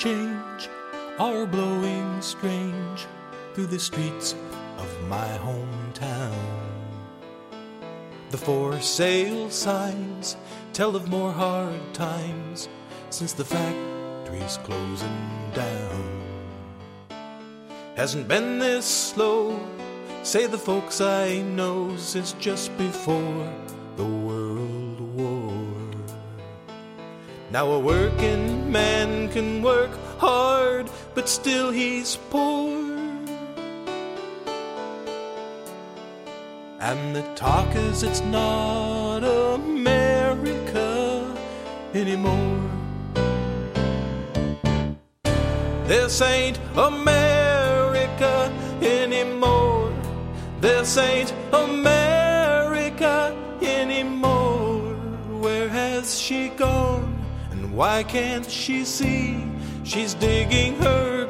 change are blowing strange through the streets of my hometown. The for sale signs tell of more hard times since the factory's closing down. Hasn't been this slow, say the folks I know, since just before the World War. Now a working man can work hard, but still he's poor. And the talk is it's not America anymore. This ain't America anymore. This ain't America anymore. Where has she gone? And why can't she see? She's digging her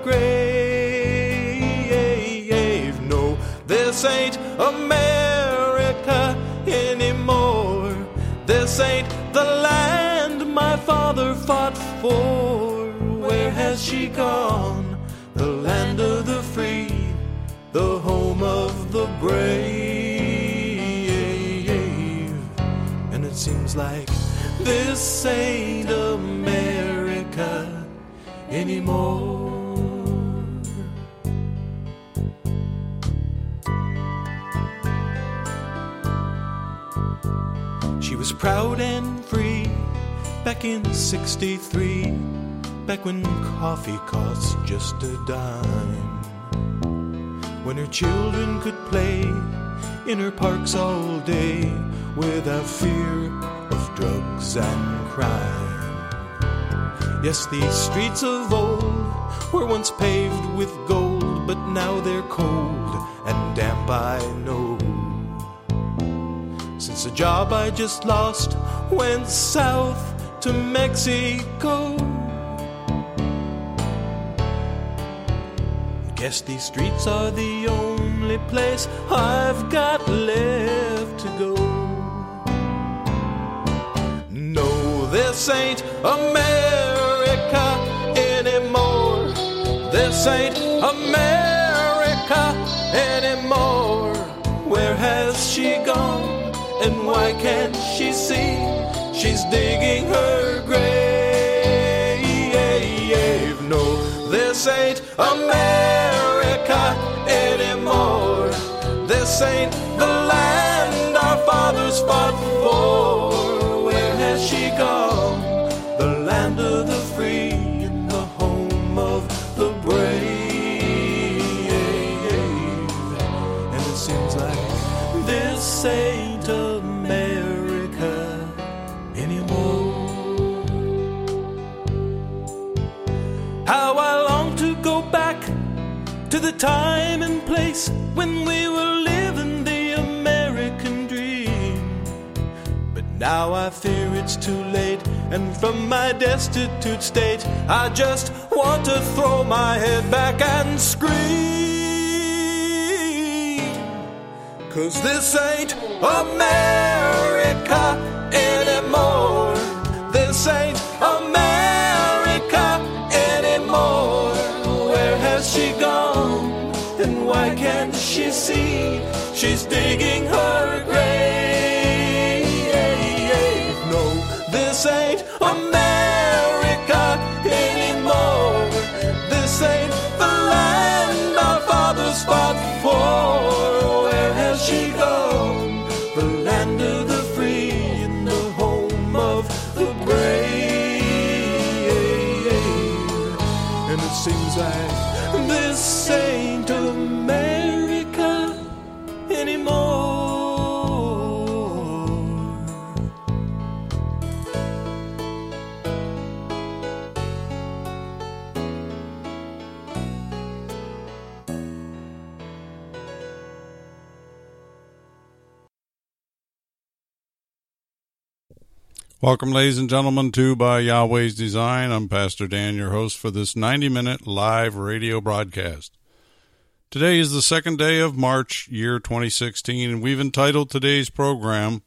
grave. No, this ain't America anymore. This ain't the land my father fought for. Where has she gone? The land of the free, the home of the brave. And it seems like this ain't America anymore. She was proud and free back in '63, back when coffee cost just a dime, when her children could play in her parks all day without fear of drugs and crime. Yes, these streets of old were once paved with gold, but now they're cold and damp, I know. Since the job I just lost went south to Mexico, guess these streets are the only place I've got left to go. No, this ain't America anymore. This ain't America anymore. Where has she gone? And why can't she see? She's digging her grave. No, this ain't America anymore. This ain't the land our fathers fought for. Where has she gone? The land of the free and the home of the brave. And it seems like this ain't America anymore. How I long to go back to the time and place when we were living the American dream. But now I fear it's too late, and from my destitute state I just want to throw my head back and scream. 'Cause this ain't America anymore. This ain't America anymore. Where has she gone? And why can't she see? She's digging her grave. No, this ain't America anymore. This ain't the land our fathers fought for. Where has she gone? The land of the free and the home of the brave. And it seems like this ain't America anymore. Welcome, ladies and gentlemen, to By Yahweh's Design. I'm Pastor Dan, your host for this 90-minute live radio broadcast. Today is the second day of March, year 2016, and we've entitled today's program,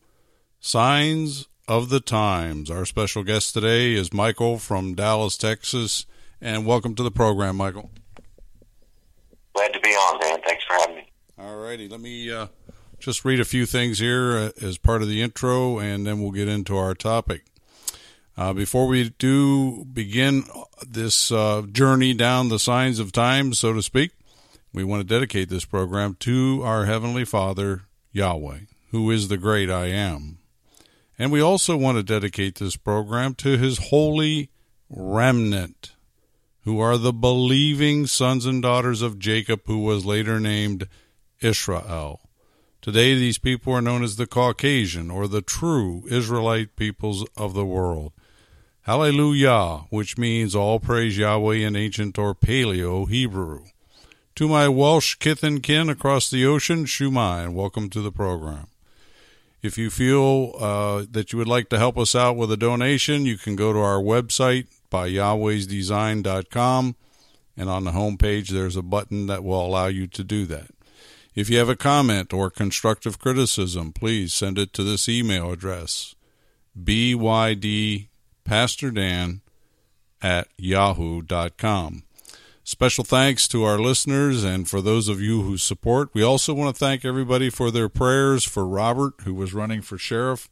Signs of the Times. Our special guest today is Michael from Dallas, Texas, and welcome to the program, Michael. Glad to be on, Dan. Thanks for having me. All righty. Let me just read a few things here as part of the intro, and then we'll get into our topic. Before we do begin this journey down the signs of time, so to speak, we want to dedicate this program to our Heavenly Father, Yahweh, who is the great I Am. And we also want to dedicate this program to His holy remnant, who are the believing sons and daughters of Jacob, who was later named Israel. Today, these people are known as the Caucasian, or the true Israelite peoples of the world. Hallelujah, which means all praise Yahweh in ancient or Paleo Hebrew. To my Welsh kith and kin across the ocean, Shumai, and welcome to the program. If you feel that you would like to help us out with a donation, you can go to our website by yahwehsdesign.com, and on the homepage there's a button that will allow you to do that. If you have a comment or constructive criticism, please send it to this email address, bydpastordan@yahoo.com. Special thanks to our listeners and for those of you who support. We also want to thank everybody for their prayers for Robert, who was running for sheriff.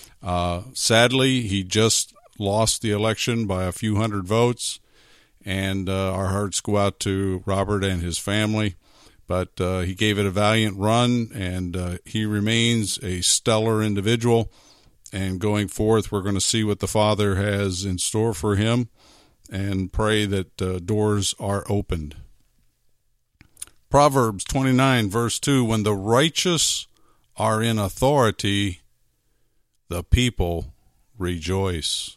Sadly, he just lost the election by a few hundred votes, and our hearts go out to Robert and his family. But he gave it a valiant run, and he remains a stellar individual. And going forth, we're going to see what the Father has in store for him and pray that doors are opened. Proverbs 29, verse 2, when the righteous are in authority, the people rejoice.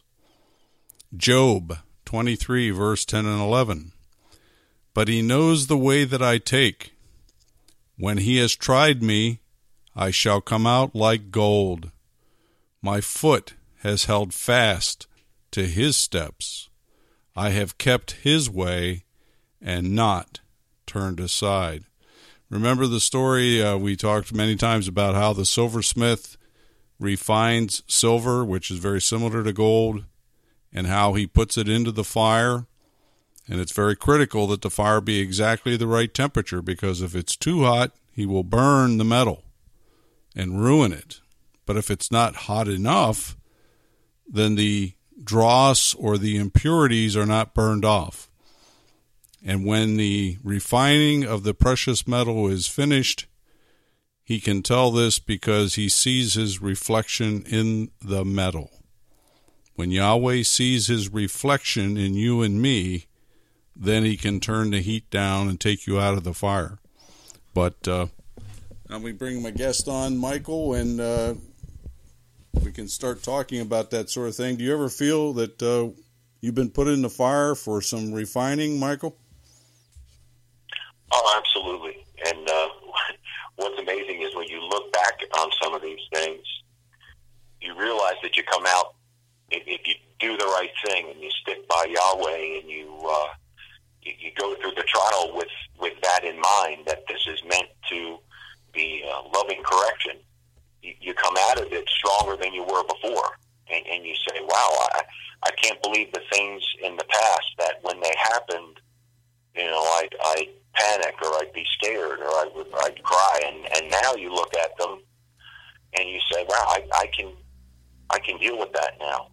Job 23, verse 10 and 11, but he knows the way that I take. When he has tried me, I shall come out like gold. My foot has held fast to his steps. I have kept his way and not turned aside. Remember the story we talked many times about how the silversmith refines silver, which is very similar to gold, and how he puts it into the fire. And it's very critical that the fire be exactly the right temperature, because if it's too hot, he will burn the metal and ruin it. But if it's not hot enough, then the dross or the impurities are not burned off. And when the refining of the precious metal is finished, he can tell this because he sees his reflection in the metal. When Yahweh sees his reflection in you and me, then he can turn the heat down and take you out of the fire. But now we bring my guest on, Michael, and we can start talking about that sort of thing. Do you ever feel that you've been put in the fire for some refining, Michael? Oh, absolutely. And what's amazing is when you look back on some of these things, you realize that you come out, if you do the right thing and you stick by Yahweh and you go through the trial with that in mind, that this is meant to be loving correction, you come out of it stronger than you were before. And you say, wow, I can't believe the things in the past that when they happened, I'd panic or I'd be scared or I'd cry. And now you look at them and you say, wow, I can deal with that now.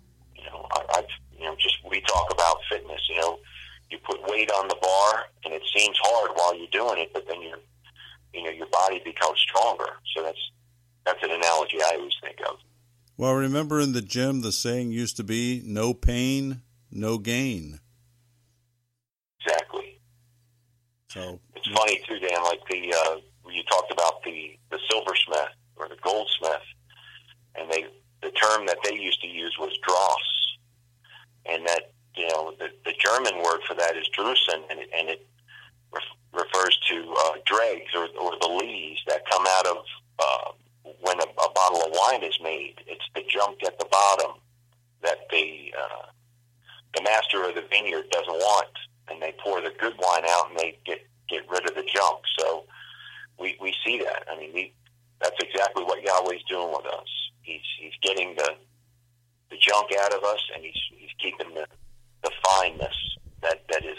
We talk about fitness, you put weight on the bar and it seems hard while you're doing it, but then your body becomes stronger. So that's an analogy I always think of. Well, remember in the gym, the saying used to be, no pain, no gain. Exactly. So it's funny too, Dan, like you talked about the silversmith or the goldsmith, and the term that they used to use was dross, and that the German word for that is drusen, and it refers to dregs or the lees that come out of when a bottle of wine is made. It's the junk at the bottom that the master of the vineyard doesn't want, and they pour the good wine out and they get rid of the junk. So we see that. I mean, that's exactly what Yahweh's doing with us. He's getting the junk out of us, and he's keeping the fineness that is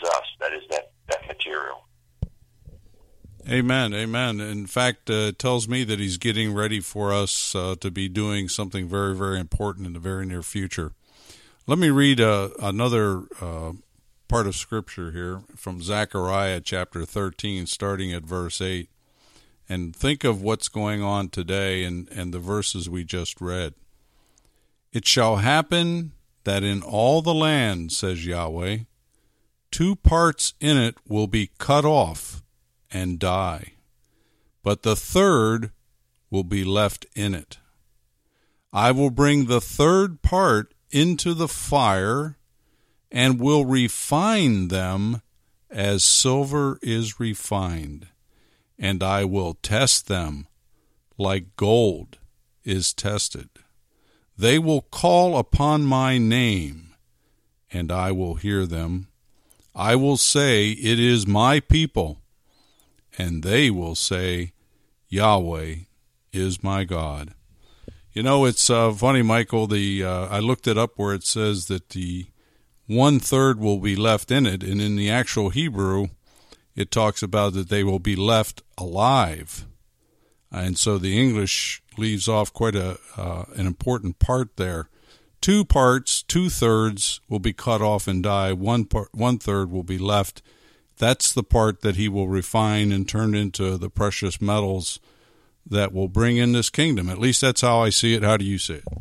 Amen, amen. In fact, it tells me that he's getting ready for us to be doing something very, very important in the very near future. Let me read another part of Scripture here from Zechariah chapter 13, starting at verse 8. And think of what's going on today and the verses we just read. It shall happen that in all the land, says Yahweh, 2 parts in it will be cut off and die, but the 3rd will be left in it. I will bring the 3rd part into the fire and will refine them as silver is refined, and I will test them like gold is tested. They will call upon my name, and I will hear them. I will say, it is my people, and they will say, Yahweh is my God. You know, it's funny, Michael, I looked it up where it says that the 1/3 will be left in it, and in the actual Hebrew, it talks about that they will be left alive. And so the English leaves off quite an important part there. 2 parts, 2/3 will be cut off and die. 1/3 will be left. That's the part that he will refine and turn into the precious metals that will bring in this kingdom. At least that's how I see it. How do you see it?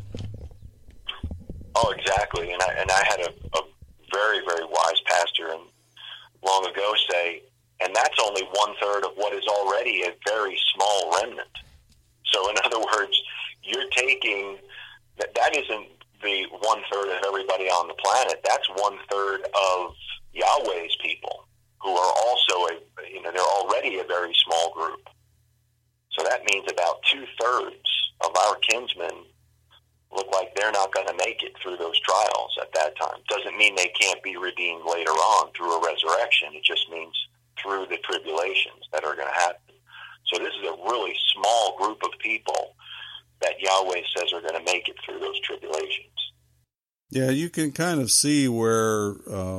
Oh, exactly. And I had a very, very wise pastor long ago say, and that's only 1/3 of what is already a very small remnant. So in other words, you're taking, that isn't the 1/3 of everybody on the planet. That's 1/3 of Yahweh's people, who are also they're already a very small group. So that means about 2/3 of our kinsmen look like they're not going to make it through those trials at that time. Doesn't mean they can't be redeemed later on through a resurrection. It just means through the tribulations that are going to happen. So this is a really small group of people that Yahweh says are going to make it through those tribulations. Yeah, you can kind of see where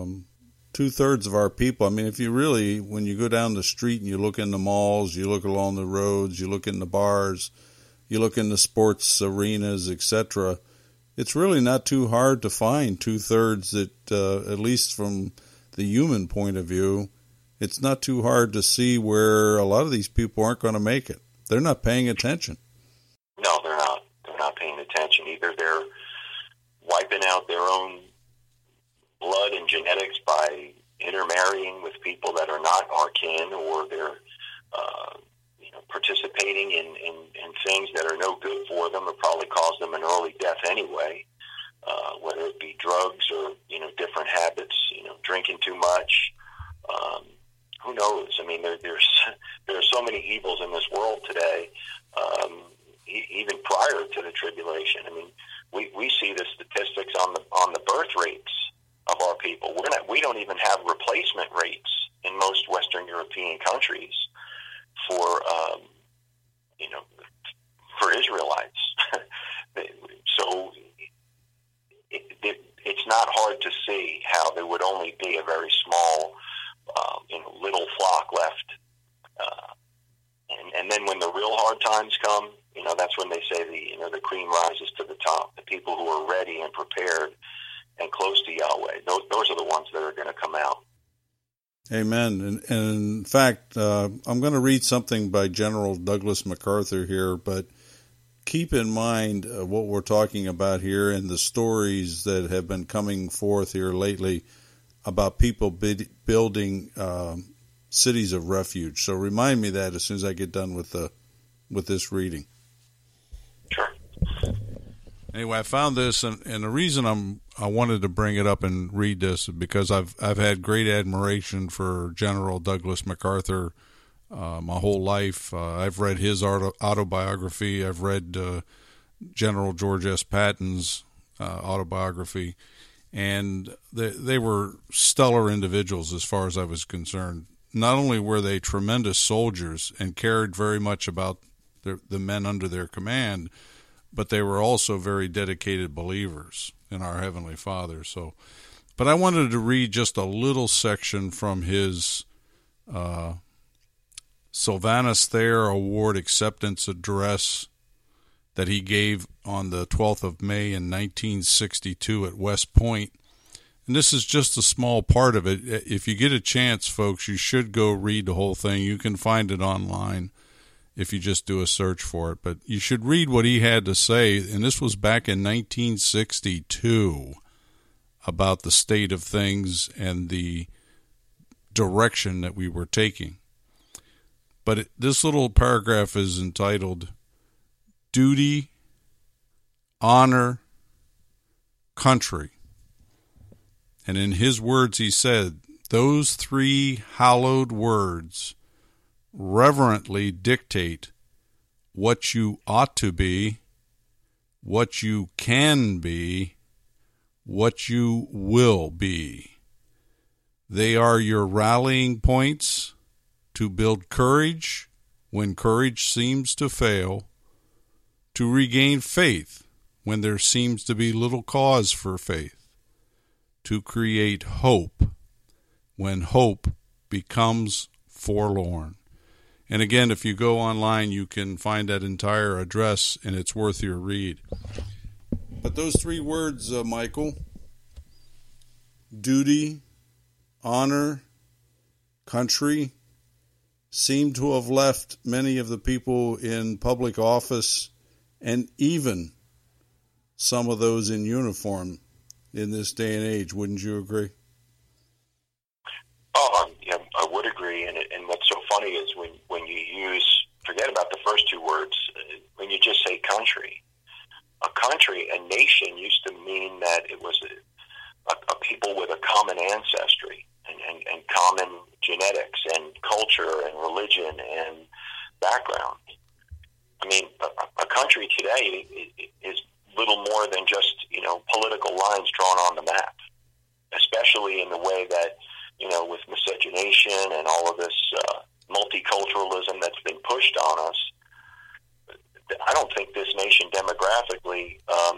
2/3 of our people, I mean, if you really, when you go down the street and you look in the malls, you look along the roads, you look in the bars, you look in the sports arenas, etc., it's really not too hard to find 2/3 that, at least from the human point of view, it's not too hard to see where a lot of these people aren't going to make it. They're not paying attention. No, they're not. They're not paying attention. Either they're wiping out their own blood and genetics by intermarrying with people that are not our kin, or they're participating in things that are no good for them or probably cause them an early death anyway, whether it be drugs or different habits, drinking too much. Who knows? I mean, there are so many evils in this world today, even prior to the tribulation. I mean, we see the statistics on the birth rates of our people. We don't even have replacement rates in most Western European countries for Israelites. So it's not hard to see how there would only be a very small little flock left, and then when the real hard times come, that's when they say the cream rises to the top. The people who are ready and prepared and close to Yahweh, those are the ones that are going to come out. Amen. And in fact, I'm going to read something by General Douglas MacArthur here, but keep in mind what we're talking about here and the stories that have been coming forth here lately about people building cities of refuge. So remind me that as soon as I get done with this reading. Sure. Anyway, I found this, and the reason I wanted to bring it up and read this is because I've had great admiration for General Douglas MacArthur my whole life. I've read his autobiography. I've read General George S. Patton's autobiography, and they were stellar individuals as far as I was concerned. Not only were they tremendous soldiers and cared very much about the men under their command, but they were also very dedicated believers in our Heavenly Father. But I wanted to read just a little section from his Sylvanus Thayer Award acceptance address that he gave on the 12th of May in 1962 at West Point. And this is just a small part of it. If you get a chance, folks, you should go read the whole thing. You can find it online if you just do a search for it. But you should read what he had to say, and this was back in 1962, about the state of things and the direction that we were taking. But this little paragraph is entitled Duty, Honor, Country. And in his words, he said, those three hallowed words reverently dictate what you ought to be, what you can be, what you will be. They are your rallying points to build courage when courage seems to fail, to regain faith when there seems to be little cause for faith, to create hope when hope becomes forlorn. And again, if you go online, you can find that entire address, and it's worth your read. But those three words, Michael, duty, honor, country, seem to have left many of the people in public office and even some of those in uniform in this day and age. Wouldn't you agree? Oh, yeah, I would agree. And what's so funny is when you forget about the first two words, when you just say country. A country, a nation, used to mean that it was a people with a common ancestry and common genetics and culture and religion and background. I mean, a country today is little more than just, political lines drawn on the map, especially in the way that, with miscegenation and all of this multiculturalism that's been pushed on us. I don't think this nation demographically,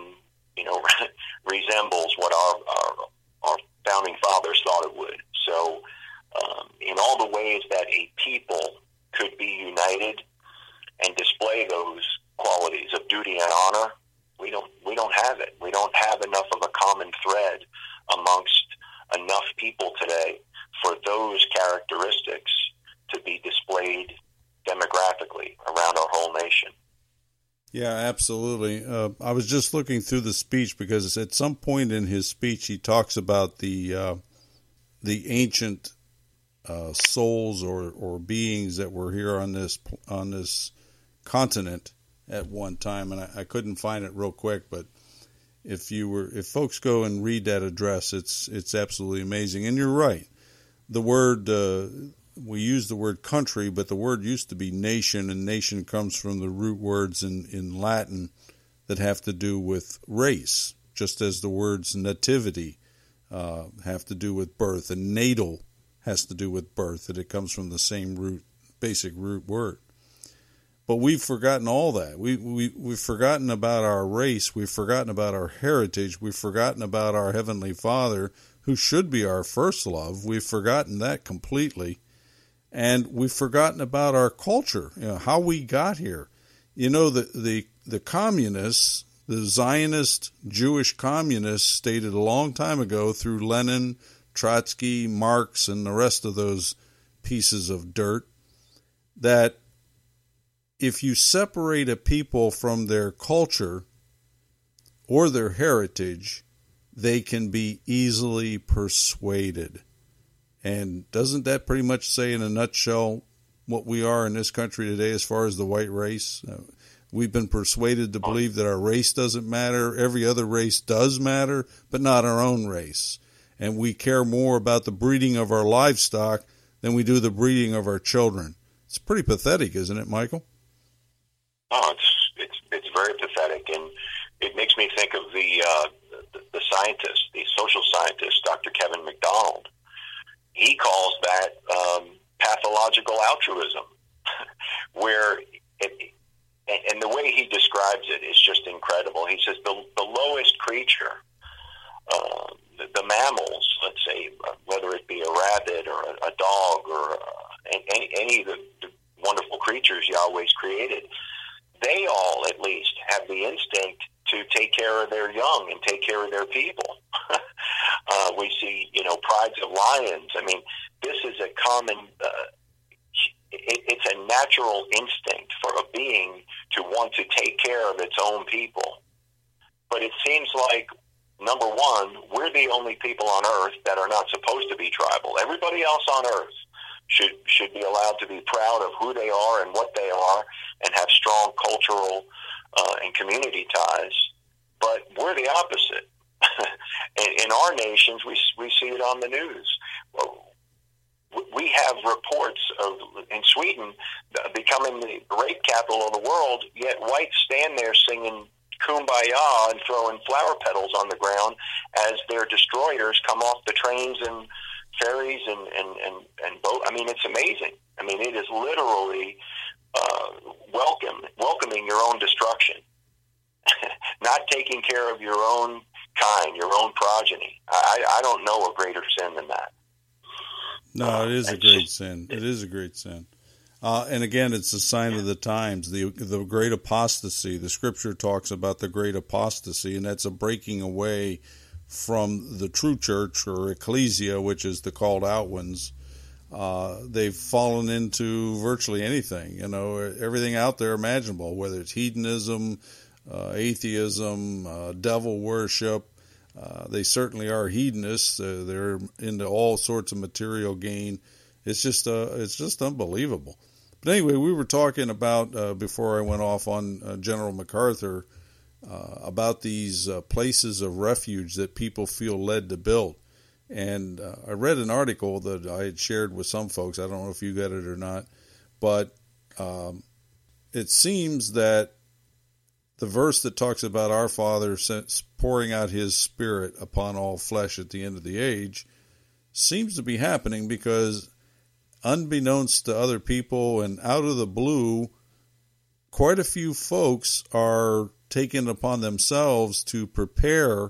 resembles what our founding fathers thought it would. So, in all the ways that a people could be united and display those qualities of duty and honor, we don't have it. We don't have enough of a common thread amongst enough people today for those characteristics to be displayed demographically around our whole nation. Yeah, absolutely. I was just looking through the speech because at some point in his speech he talks about the ancient souls or beings that were here on this continent at one time, and I couldn't find it real quick, but if folks go and read that address, it's absolutely amazing. And you're right. The word we use the word country, but the word used to be nation, and nation comes from the root words in Latin that have to do with race, just as the words nativity have to do with birth, and natal has to do with birth, and it comes from the same basic root word. But we've forgotten all that. We've forgotten about our race. We've forgotten about our heritage. We've forgotten about our Heavenly Father, who should be our first love. We've forgotten that completely. And we've forgotten about our culture, how we got here. The communists, the Zionist Jewish communists stated a long time ago through Lenin, Trotsky, Marx, and the rest of those pieces of dirt, that if you separate a people from their culture or their heritage, they can be easily persuaded. And doesn't that pretty much say in a nutshell what we are in this country today as far as the white race? We've been persuaded to believe that our race doesn't matter. Every other race does matter, but not our own race. And we care more about the breeding of our livestock than we do the breeding of our children. It's pretty pathetic, isn't it, Michael? Oh, it's very pathetic, and it makes me think of the scientist, the social scientist, Dr. Kevin MacDonald. He calls that pathological altruism, where and the way he describes it is just incredible. He says the lowest creature, the mammals, let's say, whether it be a rabbit or a dog or any of the Yahweh's created, they all at least have the instinct to take care of their young and take care of their people. We see, prides of lions. I mean, this is a common, it's a natural instinct for a being to want to take care of its own people. But it seems like, number one, we're the only people on earth that are not supposed to be tribal. Everybody else on earth should be allowed to be proud of who they are and what they are and have strong cultural and community ties. But we're the opposite. In our nations, we see it on the news. We have reports of, in Sweden, becoming the rape capital of the world, yet whites stand there singing Kumbaya and throwing flower petals on the ground as their destroyers come off the trains and ferries and boat. I mean, it's amazing. I mean, it is literally welcoming your own destruction, not taking care of your own kind, your own progeny. I don't know a greater sin than that. No, it is a great sin. It is a great sin. And again, it's a sign of the times, the great apostasy. The scripture talks about the great apostasy, and that's a breaking away from the true church or ecclesia, which is the called out ones. They've fallen into virtually anything, everything out there imaginable, whether it's hedonism, atheism, devil worship. They certainly are hedonists. They're into all sorts of material gain. It's just unbelievable. But anyway, we were talking about, before I went off on General MacArthur, about these places of refuge that people feel led to build. And I read an article that I had shared with some folks. I don't know if you got it or not, but it seems that the verse that talks about our Father pouring out His Spirit upon all flesh at the end of the age seems to be happening because, unbeknownst to other people and out of the blue, quite a few folks are taking upon themselves to prepare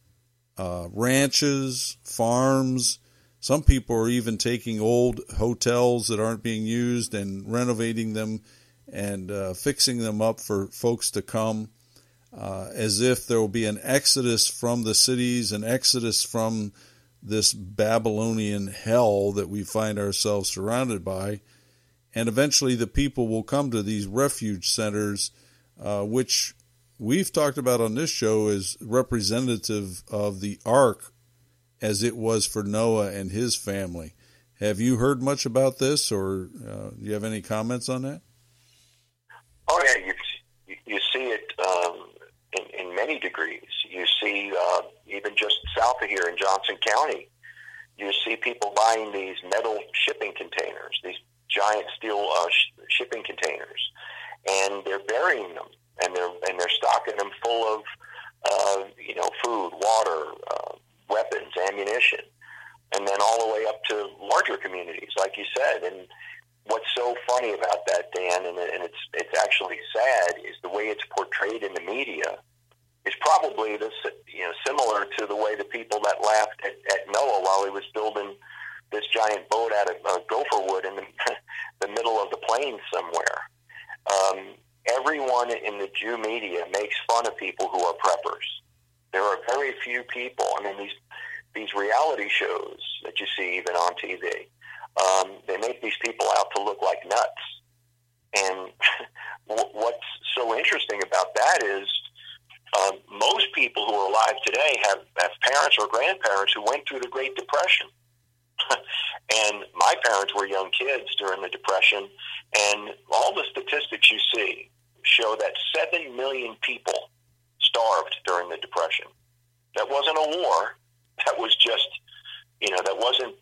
ranches, farms. Some people are even taking old hotels that aren't being used and renovating them and fixing them up for folks to come, as if there will be an exodus from the cities, an exodus from this Babylonian hell that we find ourselves surrounded by. And eventually the people will come to these refuge centers, which we've talked about on this show as representative of the ark as it was for Noah and his family. Have you heard much about this, or do you have any comments on that? Oh, yeah, you see it in many degrees. You see, even just south of here in Johnson County, you see people buying these metal shipping containers, these giant steel shipping containers, and they're burying them, and they're stocking them full of food, water, weapons, ammunition, and then all the way up to larger communities, like you said. And what's so funny about that, Dan, and it's actually sad, is the way it's portrayed in the media is probably this, similar to the way the people that laughed at Noah while he was building this giant boat out of gopher wood in the middle of the plains somewhere. Everyone in the Jew media makes fun of people who are preppers. There are very few people. I mean, these reality shows that you see even on TV, they make these people out to look like nuts. And what's so interesting about that is most people who are alive today have parents or grandparents who went through the Great Depression. And my parents were young kids during the Depression, and all the statistics you see show that 7 million people starved during the Depression. That wasn't a war. That was just, that wasn't,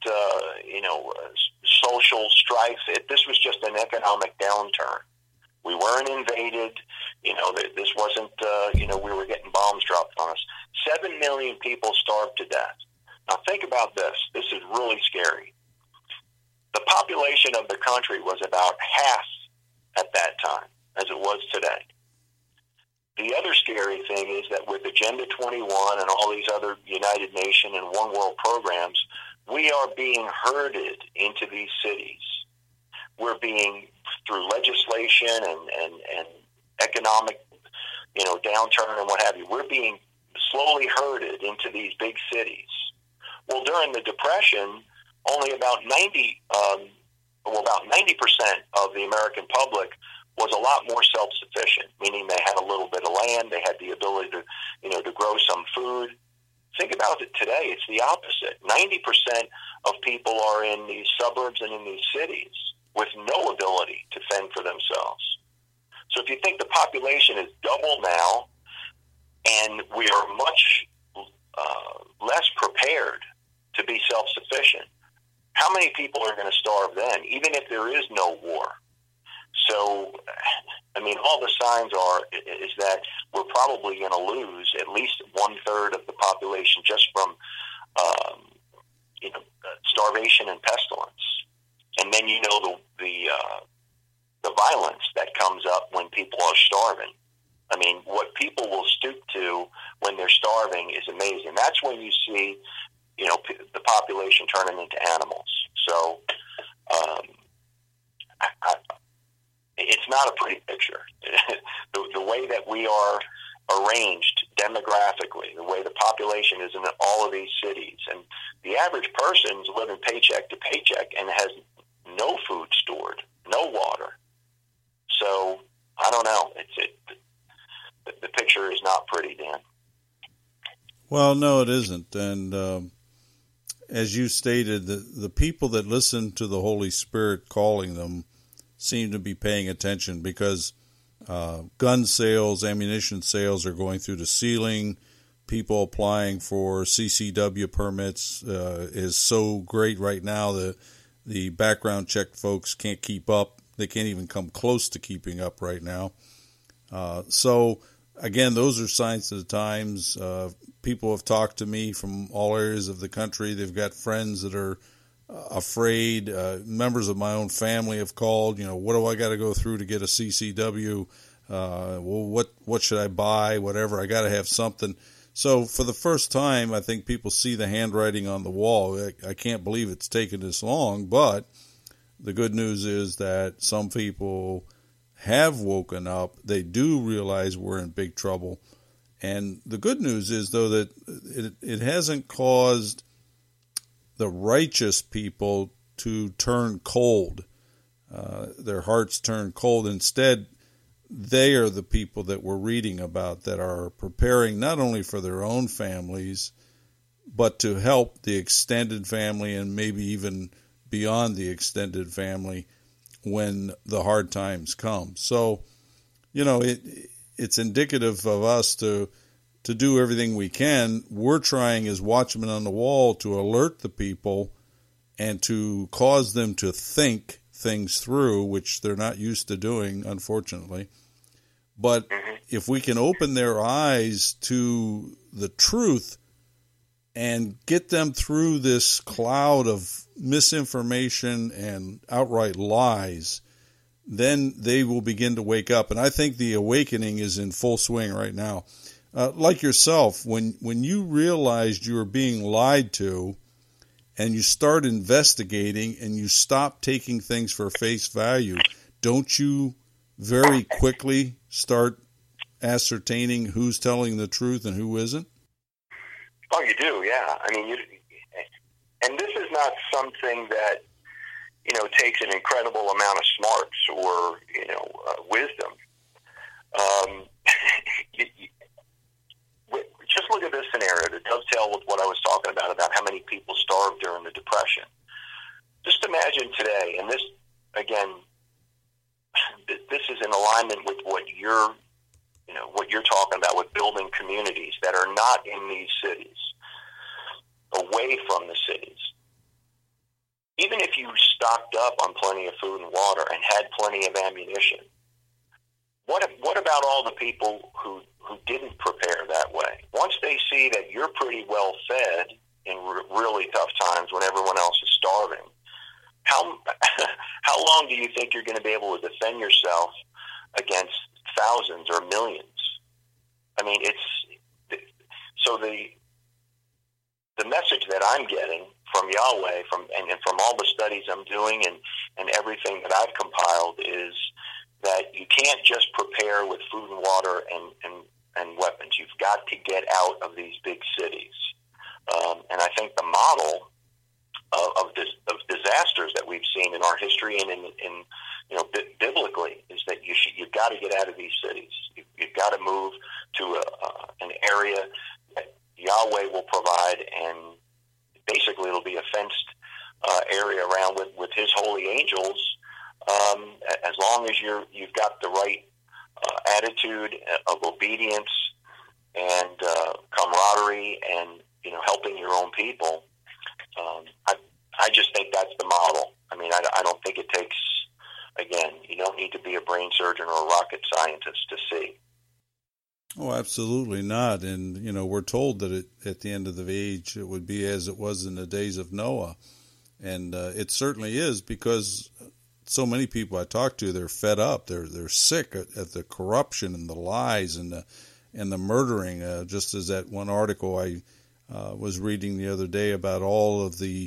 social strife. This was just an economic downturn. We weren't invaded. This wasn't, we were getting bombs dropped on us. 7 million people starved to death. Now think about this. This is really scary. The population of the country was about half at that time as it was today. The other scary thing is that with Agenda 21 and all these other United Nations and One World programs, we are being herded into these cities. We're being through legislation and economic, downturn and what have you, we're being slowly herded into these big cities. Well, during the Depression, only about 90% of the American public was a lot more self-sufficient, meaning they had a little bit of land, they had the ability to, to grow some food. Think about it today, it's the opposite. 90% of people are in these suburbs and in these cities with no ability to fend for themselves. So if you think the population is double now, and we are much less prepared to be self-sufficient, how many people are going to starve then, even if there is no war? So, all the signs is that we're probably going to lose at least 1/3 of the population just from, starvation and pestilence. And then, the violence that comes up when people are starving. What people will stoop to when they're starving is amazing. That's when you see, the population turning into animals. So, it's not a pretty picture. The way that we are arranged demographically, the way the population is in all of these cities, and the average person's living paycheck to paycheck and has no food stored, no water. So, I don't know. The picture is not pretty, Dan. Well, no, it isn't. And as you stated, the people that listen to the Holy Spirit calling them seem to be paying attention, because gun sales, ammunition sales are going through the ceiling. People applying for CCW permits is so great right now that the background check folks can't keep up. They can't even come close to keeping up right now. So, again, those are signs of the times. People have talked to me from all areas of the country. They've got friends that are afraid. Members of my own family have called. What do I got to go through to get a CCW? What should I buy? Whatever. I got to have something. So for the first time, I think people see the handwriting on the wall. I can't believe it's taken this long, but the good news is that some people have woken up. They do realize we're in big trouble. And the good news is, though, that it hasn't caused the righteous people to turn cold. Their hearts turn cold. Instead, they are the people that we're reading about that are preparing not only for their own families, but to help the extended family and maybe even beyond the extended family when the hard times come. So, it's indicative of us to do everything we can. We're trying as watchmen on the wall to alert the people and to cause them to think things through, which they're not used to doing, unfortunately. But if we can open their eyes to the truth and get them through this cloud of misinformation and outright lies, then they will begin to wake up. And I think the awakening is in full swing right now. Like yourself, when you realized you were being lied to and you start investigating and you stop taking things for face value, don't you very quickly start ascertaining who's telling the truth and who isn't? Oh, you do, yeah. And this is not something that, takes an incredible amount of smarts or, wisdom. Just look at this scenario to dovetail with what I was talking about how many people starved during the Depression. Just imagine today, and this, again, this is in alignment with what you're talking about with building communities that are not in these cities, away from the cities. Even if you stocked up on plenty of food and water and had plenty of ammunition, what about all the people who didn't prepare that way? Once they see that you're pretty well fed in really tough times when everyone else is starving, how long do you think you're going to be able to defend yourself against thousands or millions? So the message that I'm getting from Yahweh, and from all the studies I'm doing and everything that I've compiled, is that you can't just prepare with food and water and weapons. You've got to get out of these big cities. And I think the model of disasters that we've seen in our history and in biblically is that you've got to get out of these cities. You've got to move to an area that Yahweh will provide, and basically it'll be a fenced area around with His holy angels. As long as you've got the right attitude of obedience and camaraderie and helping your own people. I just think that's the model. I mean, I don't think it takes, again, you don't need to be a brain surgeon or a rocket scientist to see. Oh, absolutely not. And, we're told that at the end of the age, it would be as it was in the days of Noah. And it certainly is, because so many people I talk to, they're fed up. They're sick at the corruption and the lies and the murdering. Just as that one article I was reading the other day about all of the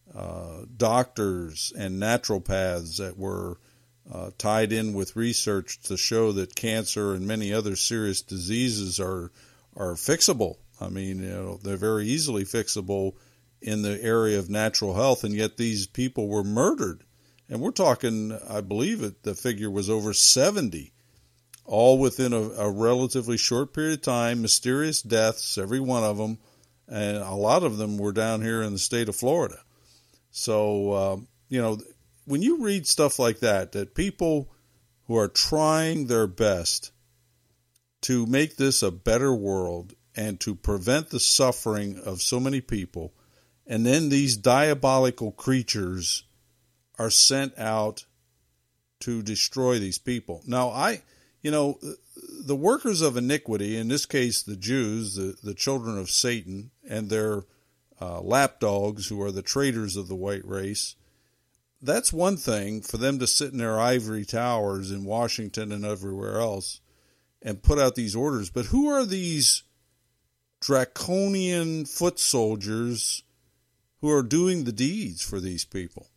doctors and naturopaths that were tied in with research to show that cancer and many other serious diseases are fixable. I mean, they're very easily fixable in the area of natural health, and yet these people were murdered. And we're talking, I believe the figure was over 70, all within a relatively short period of time, mysterious deaths, every one of them, and a lot of them were down here in the state of Florida. So, when you read stuff like that people who are trying their best to make this a better world and to prevent the suffering of so many people, and then these diabolical creatures are sent out to destroy these people. Now, the workers of iniquity, in this case the Jews, the children of Satan, and their lapdogs, who are the traitors of the white race, that's one thing for them to sit in their ivory towers in Washington and everywhere else and put out these orders. But who are these draconian foot soldiers who are doing the deeds for these people?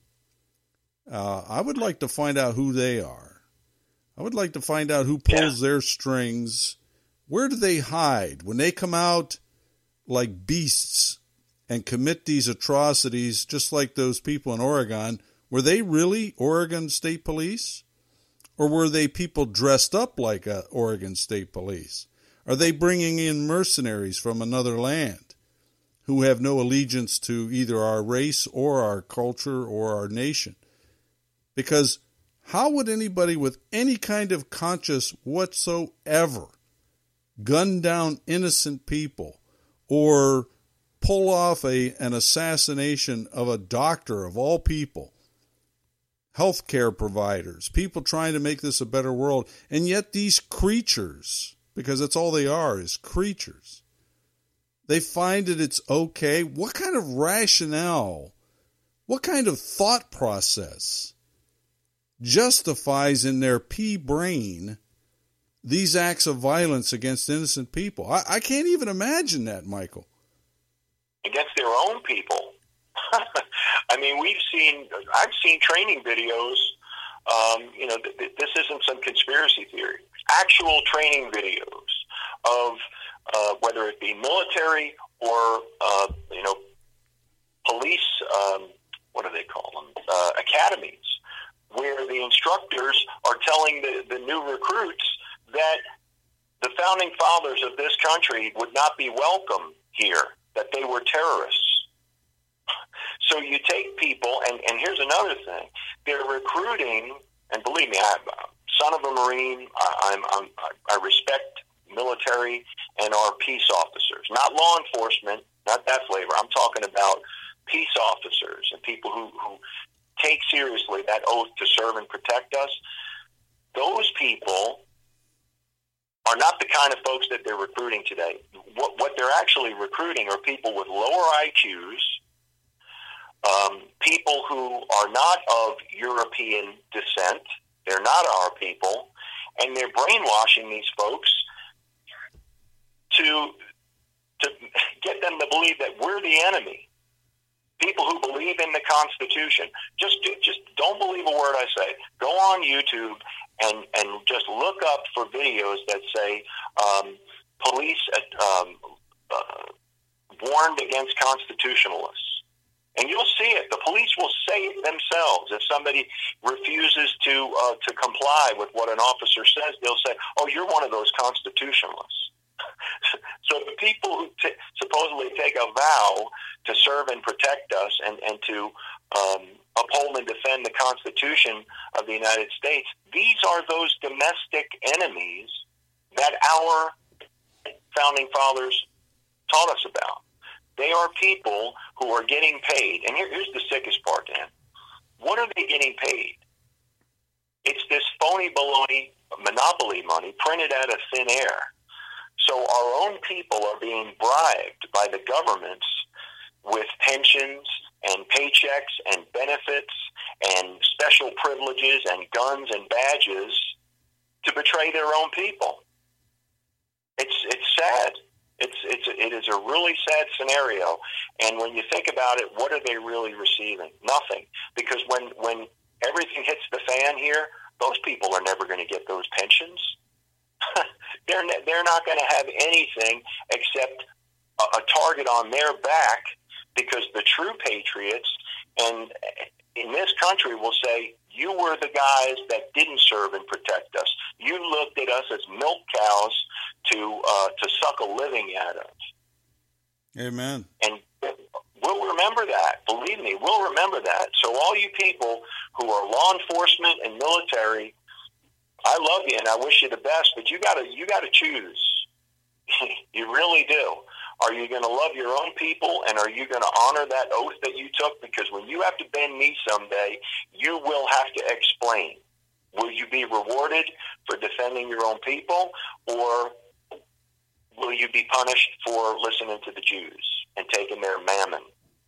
I would like to find out who they are. I would like to find out who pulls their strings. Where do they hide? When they come out like beasts and commit these atrocities, just like those people in Oregon, were they really Oregon State Police? Or were they people dressed up like Oregon State Police? Are they bringing in mercenaries from another land who have no allegiance to either our race or our culture or our nation? Because how would anybody with any kind of conscience whatsoever gun down innocent people or pull off an assassination of a doctor of all people, healthcare providers, people trying to make this a better world, and yet these creatures, because that's all they are, is creatures, they find that it's okay? What kind of rationale, what kind of thought process justifies in their pea brain these acts of violence against innocent people? I can't even imagine that, Michael. Against their own people. I mean, I've seen training videos. This isn't some conspiracy theory. Actual training videos of whether it be military or police. What do they call them? Academies, where the instructors are telling the new recruits that the founding fathers of this country would not be welcome here, that they were terrorists. So you take people, and here's another thing. They're recruiting, and believe me, son of a Marine, I respect military and our peace officers. Not law enforcement, not that flavor. I'm talking about peace officers and people who take seriously that oath to serve and protect us. Those people are not the kind of folks that they're recruiting today. What they're actually recruiting are people with lower IQs, people who are not of European descent. They're not our people, and they're brainwashing these folks to get them to believe that we're the enemy. people who believe in the Constitution, just don't believe a word I say. Go on YouTube and just look up for videos that say police warned against constitutionalists. And you'll see it. The police will say it themselves. If somebody refuses to comply with what an officer says, they'll say, "Oh, you're one of those constitutionalists." So the people who supposedly take a vow to serve and protect us and to uphold and defend the Constitution of the United States, these are those domestic enemies that our founding fathers taught us about. They are people who are getting paid. And here's the sickest part, Dan. What are they getting paid? It's this phony baloney monopoly money printed out of thin air. So our own people are being bribed by the governments with pensions and paychecks and benefits and special privileges and guns and badges to betray their own people. It's sad. It is a really sad scenario. And when you think about it, what are they really receiving? Nothing. Because when everything hits the fan here, those people are never going to get those pensions. They're not going to have anything except a target on their back, because the true patriots and in this country will say, you were the guys that didn't serve and protect us. You looked at us as milk cows to suck a living at us. Amen. And we'll remember that. Believe me, we'll remember that. So all you people who are law enforcement and military, I love you and I wish you the best, but you gotta choose. You really do. Are you going to love your own people, and are you going to honor that oath that you took? Because when you have to bend knee someday, you will have to explain. Will you be rewarded for defending your own people, or will you be punished for listening to the Jews and taking their mammon?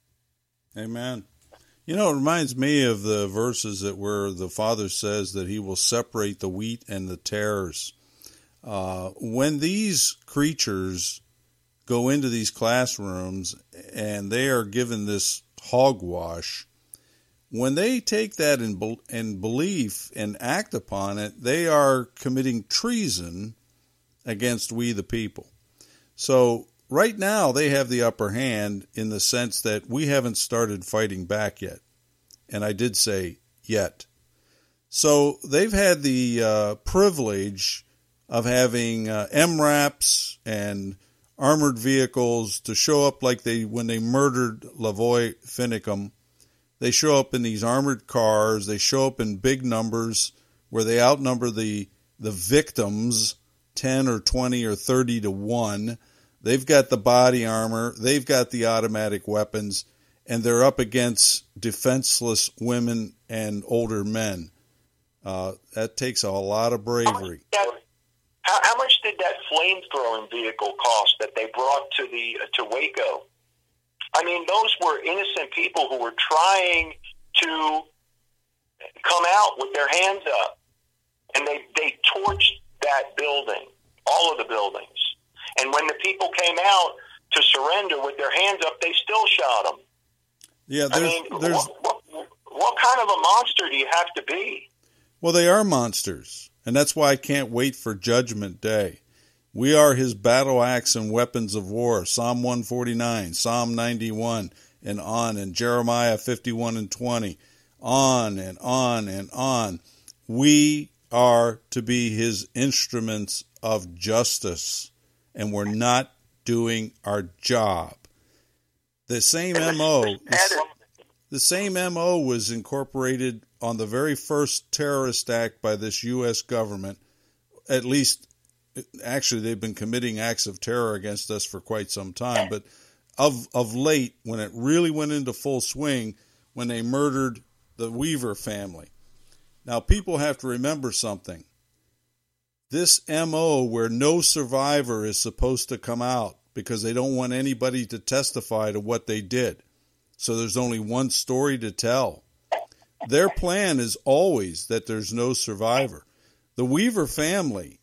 Amen. You know, it reminds me of the verses where the Father says that he will separate the wheat and the tares. When these creatures go into these classrooms and they are given this hogwash, when they take that in belief and act upon it, they are committing treason against we the people. So right now they have the upper hand in the sense that we haven't started fighting back yet. And I did say yet. So they've had the privilege of having MRAPs and armored vehicles to show up like when they murdered Lavoy Finicum. They show up in these armored cars. They show up in big numbers where they outnumber the victims 10 or 20 or 30 to 1. They've got the body armor. They've got the automatic weapons. And they're up against defenseless women and older men. That takes a lot of bravery. How much did that flamethrowing vehicle cost that they brought to Waco? I mean, those were innocent people who were trying to come out with their hands up, and they torched that building, all of the buildings. And when the people came out to surrender with their hands up, they still shot them. Yeah, what kind of a monster do you have to be? Well, they are monsters. And that's why I can't wait for Judgment Day. We are his battle axe and weapons of war. Psalm 149, Psalm 91, and on, and Jeremiah 51 and 20. On and on and on. We are to be his instruments of justice, and we're not doing our job. The same MO was incorporated on the very first terrorist act by this U.S. government. At least, actually, they've been committing acts of terror against us for quite some time. But of late, when it really went into full swing, when they murdered the Weaver family. Now, people have to remember something. This MO where no survivor is supposed to come out because they don't want anybody to testify to what they did. So there's only one story to tell. Their plan is always that there's no survivor. The Weaver family,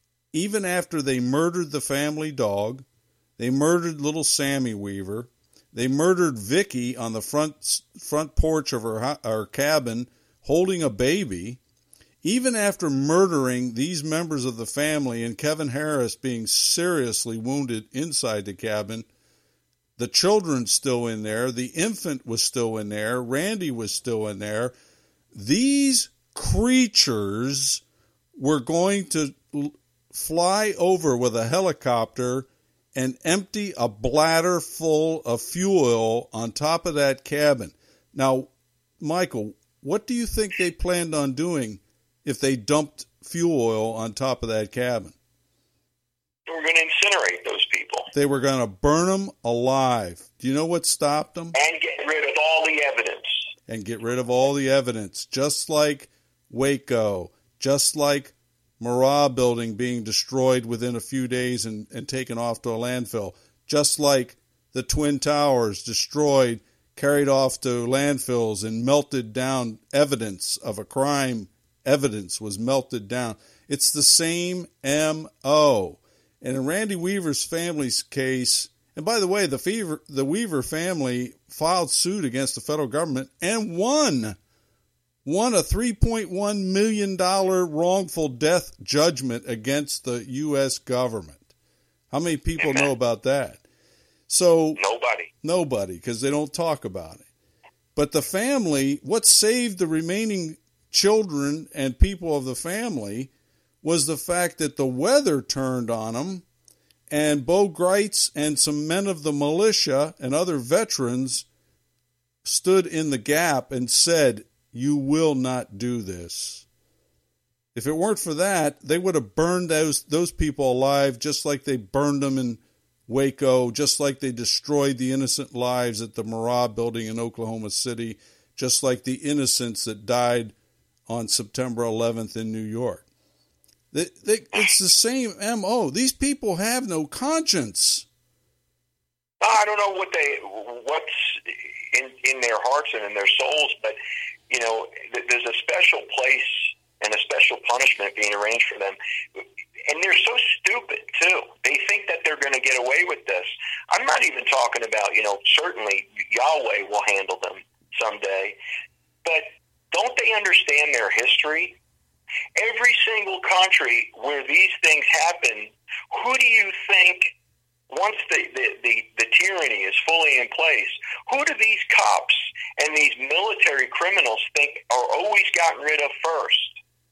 even after they murdered the family dog, they murdered little Sammy Weaver, They murdered Vicky on the front porch of her cabin holding a baby. Even after murdering these members of the family and Kevin Harris being seriously wounded inside the cabin, the children's still in there, the infant was still in there, Randy was still in there. These creatures were going to fly over with a helicopter and empty a bladder full of fuel on top of that cabin. Now, Michael, what do you think they planned on doing if they dumped fuel oil on top of that cabin? They were going to incinerate those people. They were going to burn them alive. Do you know what stopped them? And get rid of all the evidence. And get rid of all the evidence, just like Waco, just like Murrah Building being destroyed within a few days and taken off to a landfill, just like the Twin Towers destroyed, carried off to landfills and melted down evidence of a crime. Evidence was melted down. It's the same M.O. And in Randy Weaver's family's case, and by the way, the Weaver family filed suit against the federal government and won a $3.1 million wrongful death judgment against the U.S. government. How many people know about that? So Nobody, because they don't talk about it. But the family, what saved the remaining children and people of the family was the fact that the weather turned on them, and Bo Greitz and some men of the militia and other veterans stood in the gap and said, "You will not do this." If it weren't for that, they would have burned those people alive, just like they burned them in Waco, just like they destroyed the innocent lives at the Murrah Building in Oklahoma City, just like the innocents that died on September 11th in New York. It's the same M.O. These people have no conscience. I don't know what's in their hearts and in their souls, but there's a special place and a special punishment being arranged for them. And they're so stupid, too. They think that they're going to get away with this. I'm not even talking about, certainly Yahweh will handle them someday. But don't they understand their history? Every single country where these things happen, who do you think, once the tyranny is fully in place, who do these cops and these military criminals think are always gotten rid of first?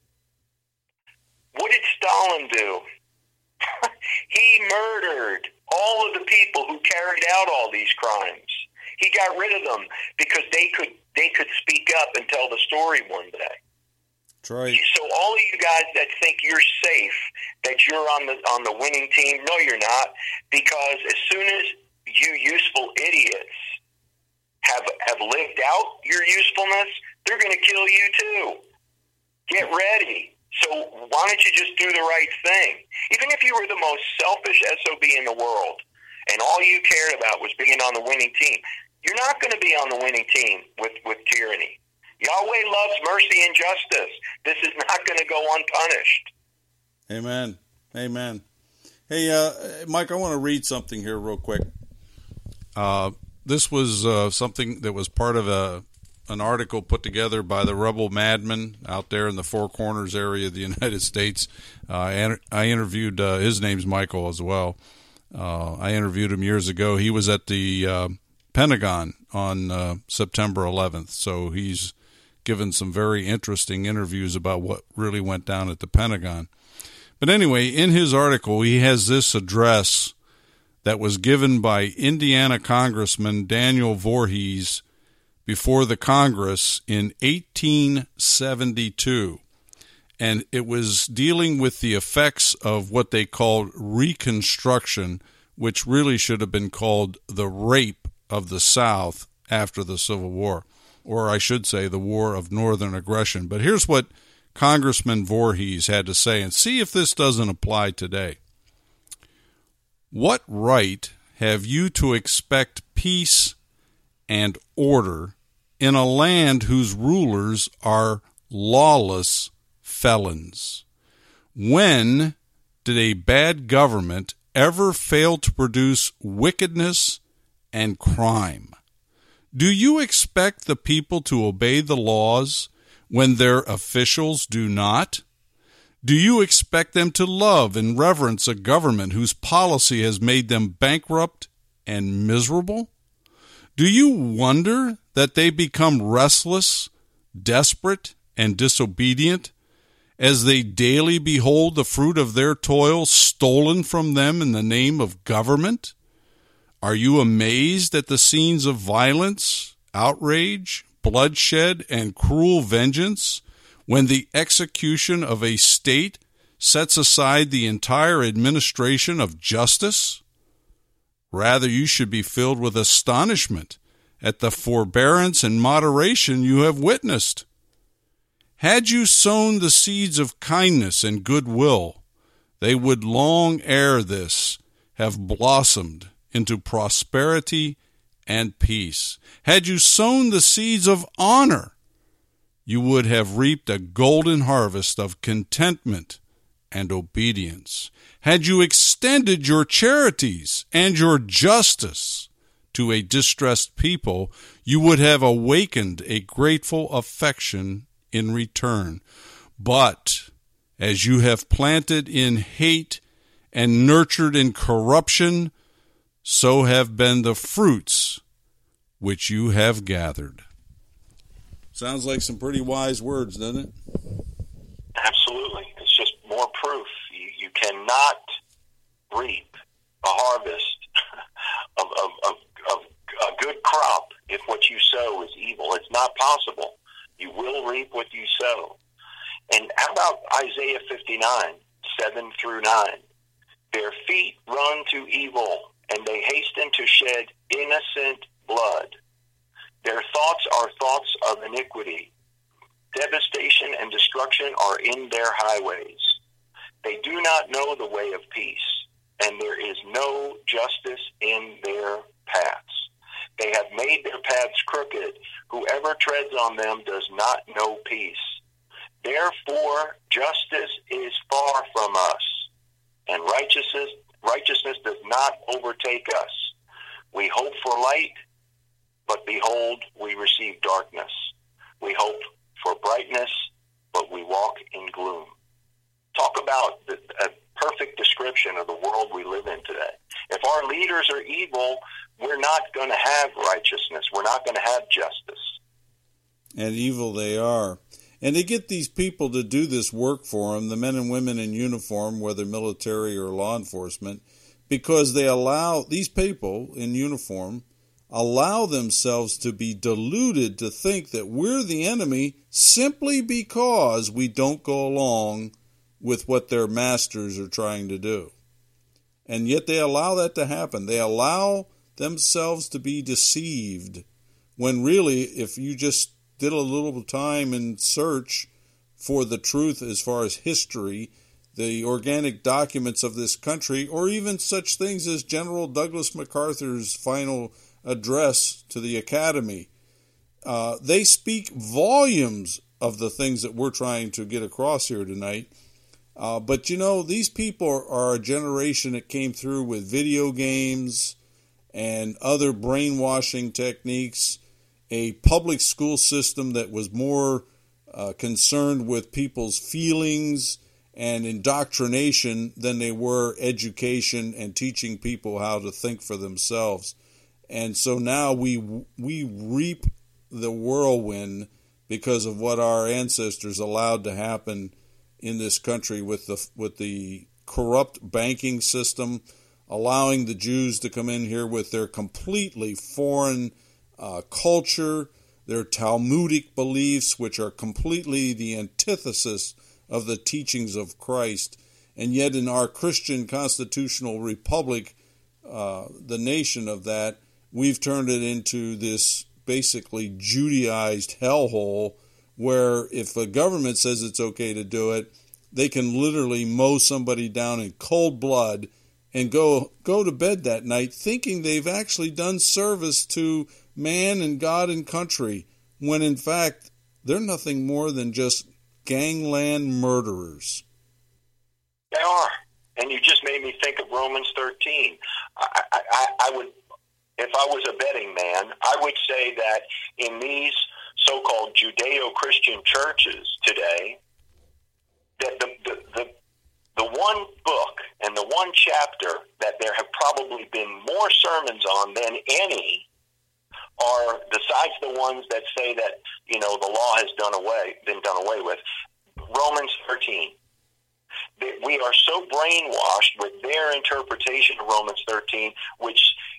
What did Stalin do? He murdered all of the people who carried out all these crimes. He got rid of them because they could speak up and tell the story one day. That's right. So all of you guys that think you're safe, that you're on the winning team, no, you're not, because as soon as you useful idiots have lived out your usefulness, they're going to kill you too. Get ready. So why don't you just do the right thing? Even if you were the most selfish SOB in the world and all you cared about was being on the winning team, you're not going to be on the winning team with tyranny. Yahweh loves mercy and justice. This is not going to go unpunished. Amen. Amen. Hey, Mike, I want to read something here real quick. This was something that was part of an article put together by the Rebel Madman out there in the Four Corners area of the United States. I interviewed, his name's Michael as well. I interviewed him years ago. He was at the Pentagon on September 11th, so he's given some very interesting interviews about what really went down at the Pentagon. But anyway, in his article, he has this address that was given by Indiana Congressman Daniel Voorhees before the Congress in 1872. And it was dealing with the effects of what they called Reconstruction, which really should have been called the rape of the South after the Civil War, or I should say the War of Northern Aggression. But here's what Congressman Voorhees had to say, and see if this doesn't apply today. What right have you to expect peace and order in a land whose rulers are lawless felons? When did a bad government ever fail to produce wickedness and crime. Do you expect the people to obey the laws when their officials do not? Do you expect them to love and reverence a government whose policy has made them bankrupt and miserable? Do you wonder that they become restless, desperate, and disobedient as they daily behold the fruit of their toil stolen from them in the name of government? Are you amazed at the scenes of violence, outrage, bloodshed, and cruel vengeance when the execution of a state sets aside the entire administration of justice? Rather, you should be filled with astonishment at the forbearance and moderation you have witnessed. Had you sown the seeds of kindness and goodwill, they would long ere this have blossomed into prosperity and peace. Had you sown the seeds of honor, you would have reaped a golden harvest of contentment and obedience. Had you extended your charities and your justice to a distressed people, you would have awakened a grateful affection in return. But as you have planted in hate and nurtured in corruption, so have been the fruits which you have gathered. Sounds like some pretty wise words, doesn't it? Absolutely. It's just more proof. You cannot reap a harvest of a good crop if what you sow is evil. It's not possible. You will reap what you sow. And how about Isaiah 59, 7 through 9? Their feet run to evil, and they hasten to shed innocent blood. Their thoughts are thoughts of iniquity. Devastation and destruction are in their highways. They do not know the way of peace, and there is no justice in their paths. They have made their paths crooked. Whoever treads on them does not know peace. Therefore, justice is far from us, and righteousness does not overtake us. We hope for light, but behold, we receive darkness. We hope for brightness, but we walk in gloom. Talk about a perfect description of the world we live in today. If our leaders are evil, we're not going to have righteousness. We're not going to have justice. And evil they are. And they get these people to do this work for them, the men and women in uniform, whether military or law enforcement, because they allow these people in uniform allow themselves to be deluded to think that we're the enemy simply because we don't go along with what their masters are trying to do. And yet they allow that to happen. They allow themselves to be deceived when really, if you just did a little time in search for the truth as far as history, the organic documents of this country, or even such things as General Douglas MacArthur's final address to the Academy, they speak volumes of the things that we're trying to get across here tonight. But you know, these people are a generation that came through with video games and other brainwashing techniques, a public school system that was more concerned with people's feelings and indoctrination than they were education and teaching people how to think for themselves. And so now we reap the whirlwind because of what our ancestors allowed to happen in this country with the corrupt banking system, allowing the Jews to come in here with their completely foreign culture, their Talmudic beliefs, which are completely the antithesis of the teachings of Christ. And yet in our Christian constitutional republic, the nation of that, we've turned it into this basically Judaized hellhole where if a government says it's okay to do it, they can literally mow somebody down in cold blood and go to bed that night thinking they've actually done service to man and God and country, when in fact they're nothing more than just gangland murderers. They are. And you just made me think of Romans 13. I would if I was a betting man, I would say that in these so-called Judeo-Christian churches today, that the one book and the one chapter that there have probably been more sermons on than any are, besides the ones that say that, the law has been done away with, Romans 13. We are so brainwashed with their interpretation of Romans 13, which,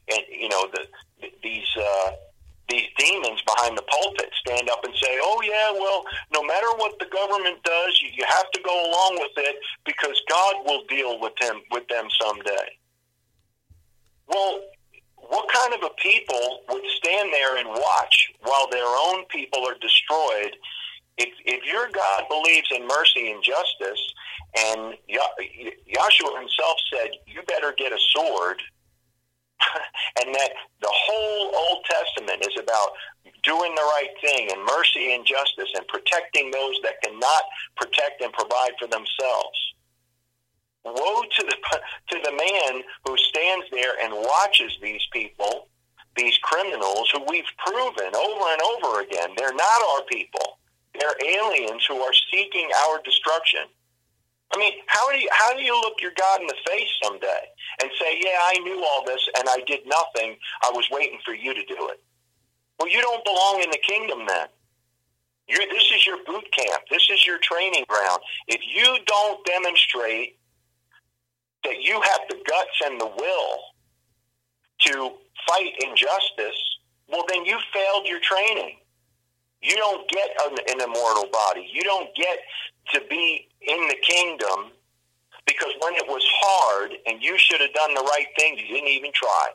these demons behind the pulpit stand up and say, oh, yeah, well, no matter what the government does, you have to go along with it because God will deal with them someday. Well, what kind of a people would stand there and watch while their own people are destroyed? If your God believes in mercy and justice, and Yahshua himself said, you better get a sword, and that the whole Old Testament is about doing the right thing and mercy and justice and protecting those that cannot protect and provide for themselves. Woe to the man who stands there and watches these people, these criminals who we've proven over and over again, they're not our people. They're aliens who are seeking our destruction. I mean, how do you look your God in the face someday and say, yeah, I knew all this and I did nothing. I was waiting for you to do it. Well, you don't belong in the kingdom then. This is your boot camp. This is your training ground. If you don't demonstrate that you have the guts and the will to fight injustice, well, then you failed your training. You don't get an immortal body. You don't get to be in the kingdom because when it was hard and you should have done the right thing, you didn't even try.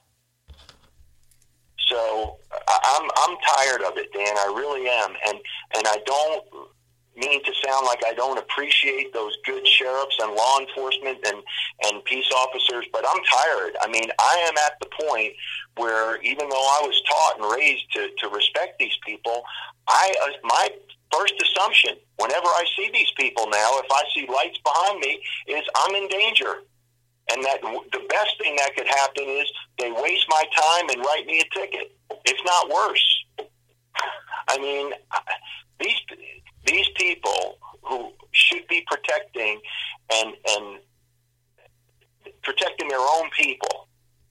So I'm tired of it, Dan. I really am, and I don't mean to sound like I don't appreciate those good sheriffs and law enforcement and peace officers, but I'm tired. I mean, I am at the point where even though I was taught and raised to respect these people, my first assumption whenever I see these people now, if I see lights behind me, is I'm in danger. And that the best thing that could happen is they waste my time and write me a ticket, if not worse. I mean, these people who should be protecting and protecting their own people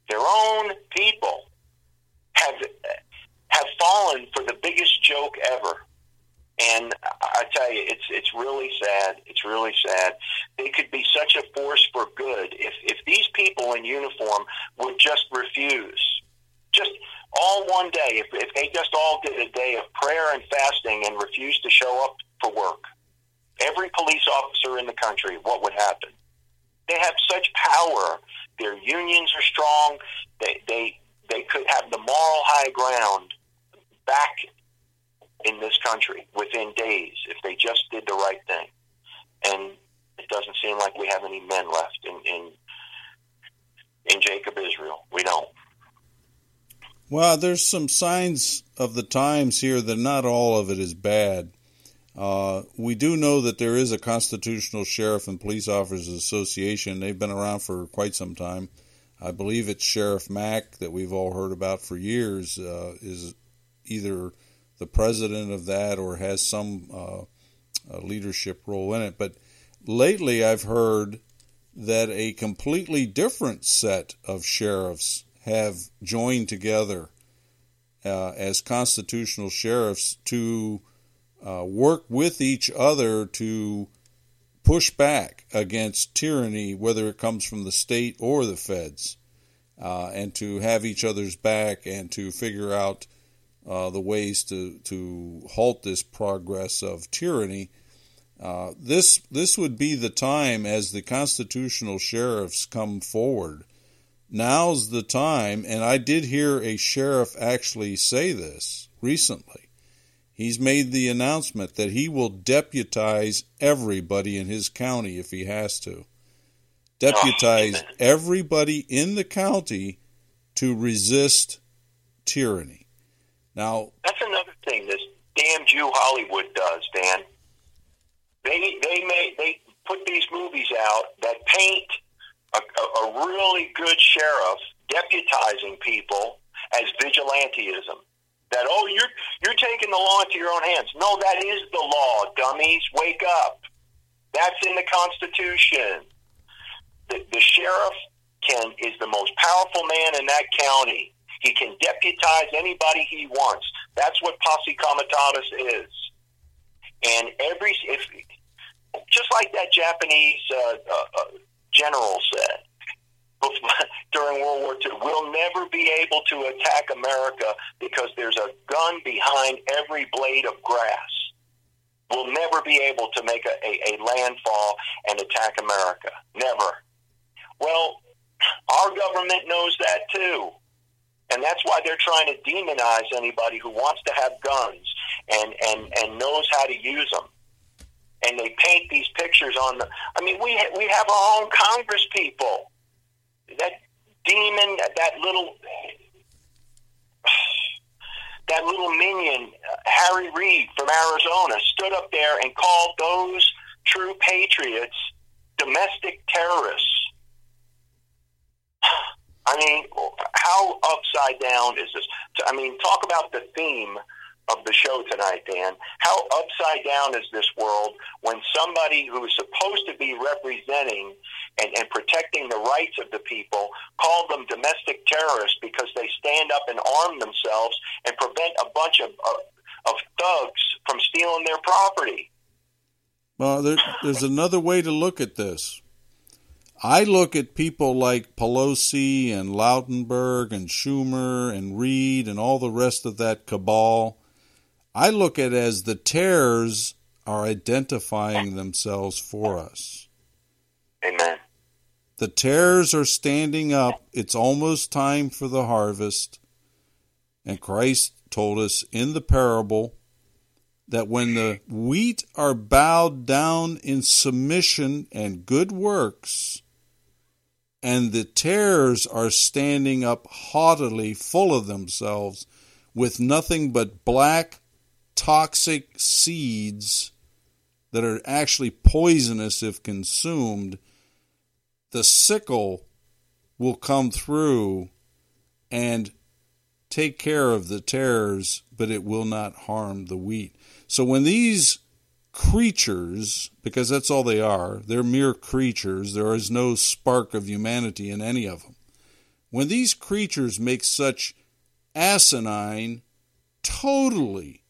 have fallen for the biggest joke ever. And I tell you, it's really sad. It's really sad. They could be such a force for good if these people in uniform would just refuse. Just all one day, if they just all did a day of prayer and fasting and refused to show up for work, every police officer in the country, what would happen? They have such power. Their unions are strong. They could have the moral high ground back in this country within days if they just did the right thing. And it doesn't seem like we have any men left in Jacob Israel. We don't. Well, there's some signs of the times here that not all of it is bad. We do know that there is a Constitutional Sheriff and Police Officers Association. They've been around for quite some time. I believe it's Sheriff Mack that we've all heard about for years is either the president of that or has some leadership role in it. But lately I've heard that a completely different set of sheriffs have joined together as constitutional sheriffs to work with each other to push back against tyranny, whether it comes from the state or the feds, and to have each other's back and to figure out the ways to halt this progress of tyranny. This would be the time as the constitutional sheriffs come forward. Now's the time, and I did hear a sheriff actually say this recently. He's made the announcement that he will deputize everybody in his county if he has to. Deputize everybody in the county to resist tyranny. Now, that's another thing this damn Jew Hollywood does, Dan. They put these movies out that paint a really good sheriff deputizing people as vigilantism. That, oh, you're taking the law into your own hands. No, that is the law, dummies. Wake up. That's in the Constitution. The sheriff is the most powerful man in that county. He can deputize anybody he wants. That's what posse comitatus is. And just like that Japanese general said during World War II, we'll never be able to attack America because there's a gun behind every blade of grass. We'll never be able to make a landfall and attack America. Never. Well, our government knows that too. And that's why they're trying to demonize anybody who wants to have guns and knows how to use them. And they paint these pictures on we have our own Congress people. That demon, that little minion, Harry Reid from Arizona, stood up there and called those true patriots domestic terrorists. How upside down is this? Talk about the theme of the show tonight, Dan. How upside down is this world when somebody who is supposed to be representing and protecting the rights of the people called them domestic terrorists because they stand up and arm themselves and prevent a bunch of thugs from stealing their property? Well, there's another way to look at this. I look at people like Pelosi and Lautenberg and Schumer and Reid and all the rest of that cabal. I look at it as the terrors are identifying themselves for us. Amen. The terrors are standing up. It's almost time for the harvest. And Christ told us in the parable that when the wheat are bowed down in submission and good works, and the tares are standing up haughtily, full of themselves, with nothing but black, toxic seeds that are actually poisonous if consumed, the sickle will come through and take care of the tares, but it will not harm the wheat. So when these creatures, because that's all they are, they're mere creatures, there is no spark of humanity in any of them. When these creatures make such asinine, totally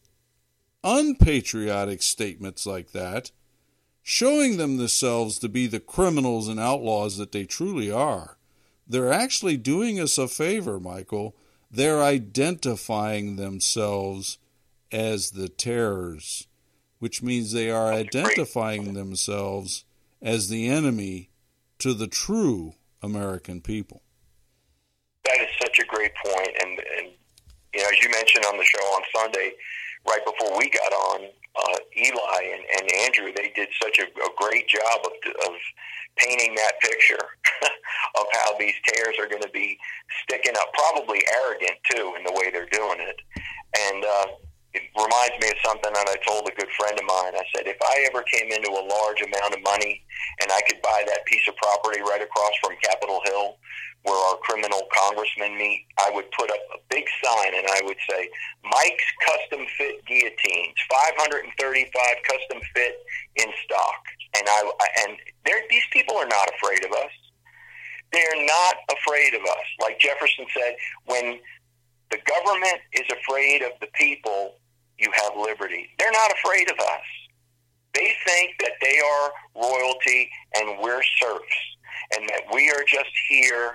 unpatriotic statements like that, showing themselves to be the criminals and outlaws that they truly are, they're actually doing us a favor, Michael. They're identifying themselves as the terrors, which means they are identifying themselves as the enemy to the true American people. That is such a great point. And as you mentioned on the show on Sunday, right before we got on, Eli and Andrew, they did such a great job of painting that picture of how these tares are going to be sticking up, probably arrogant, too, in the way they're doing it. And it reminds me of something that I told a good friend of mine. I said, if I ever came into a large amount of money and I could buy that piece of property right across from Capitol Hill where our criminal congressmen meet, I would put up a big sign and I would say, Mike's Custom Fit Guillotines, 535 custom fit in stock. And these people are not afraid of us. They're not afraid of us. Like Jefferson said, when the government is afraid of the people, you have liberty. They're not afraid of us. They think that they are royalty and we're serfs, and that we are just here,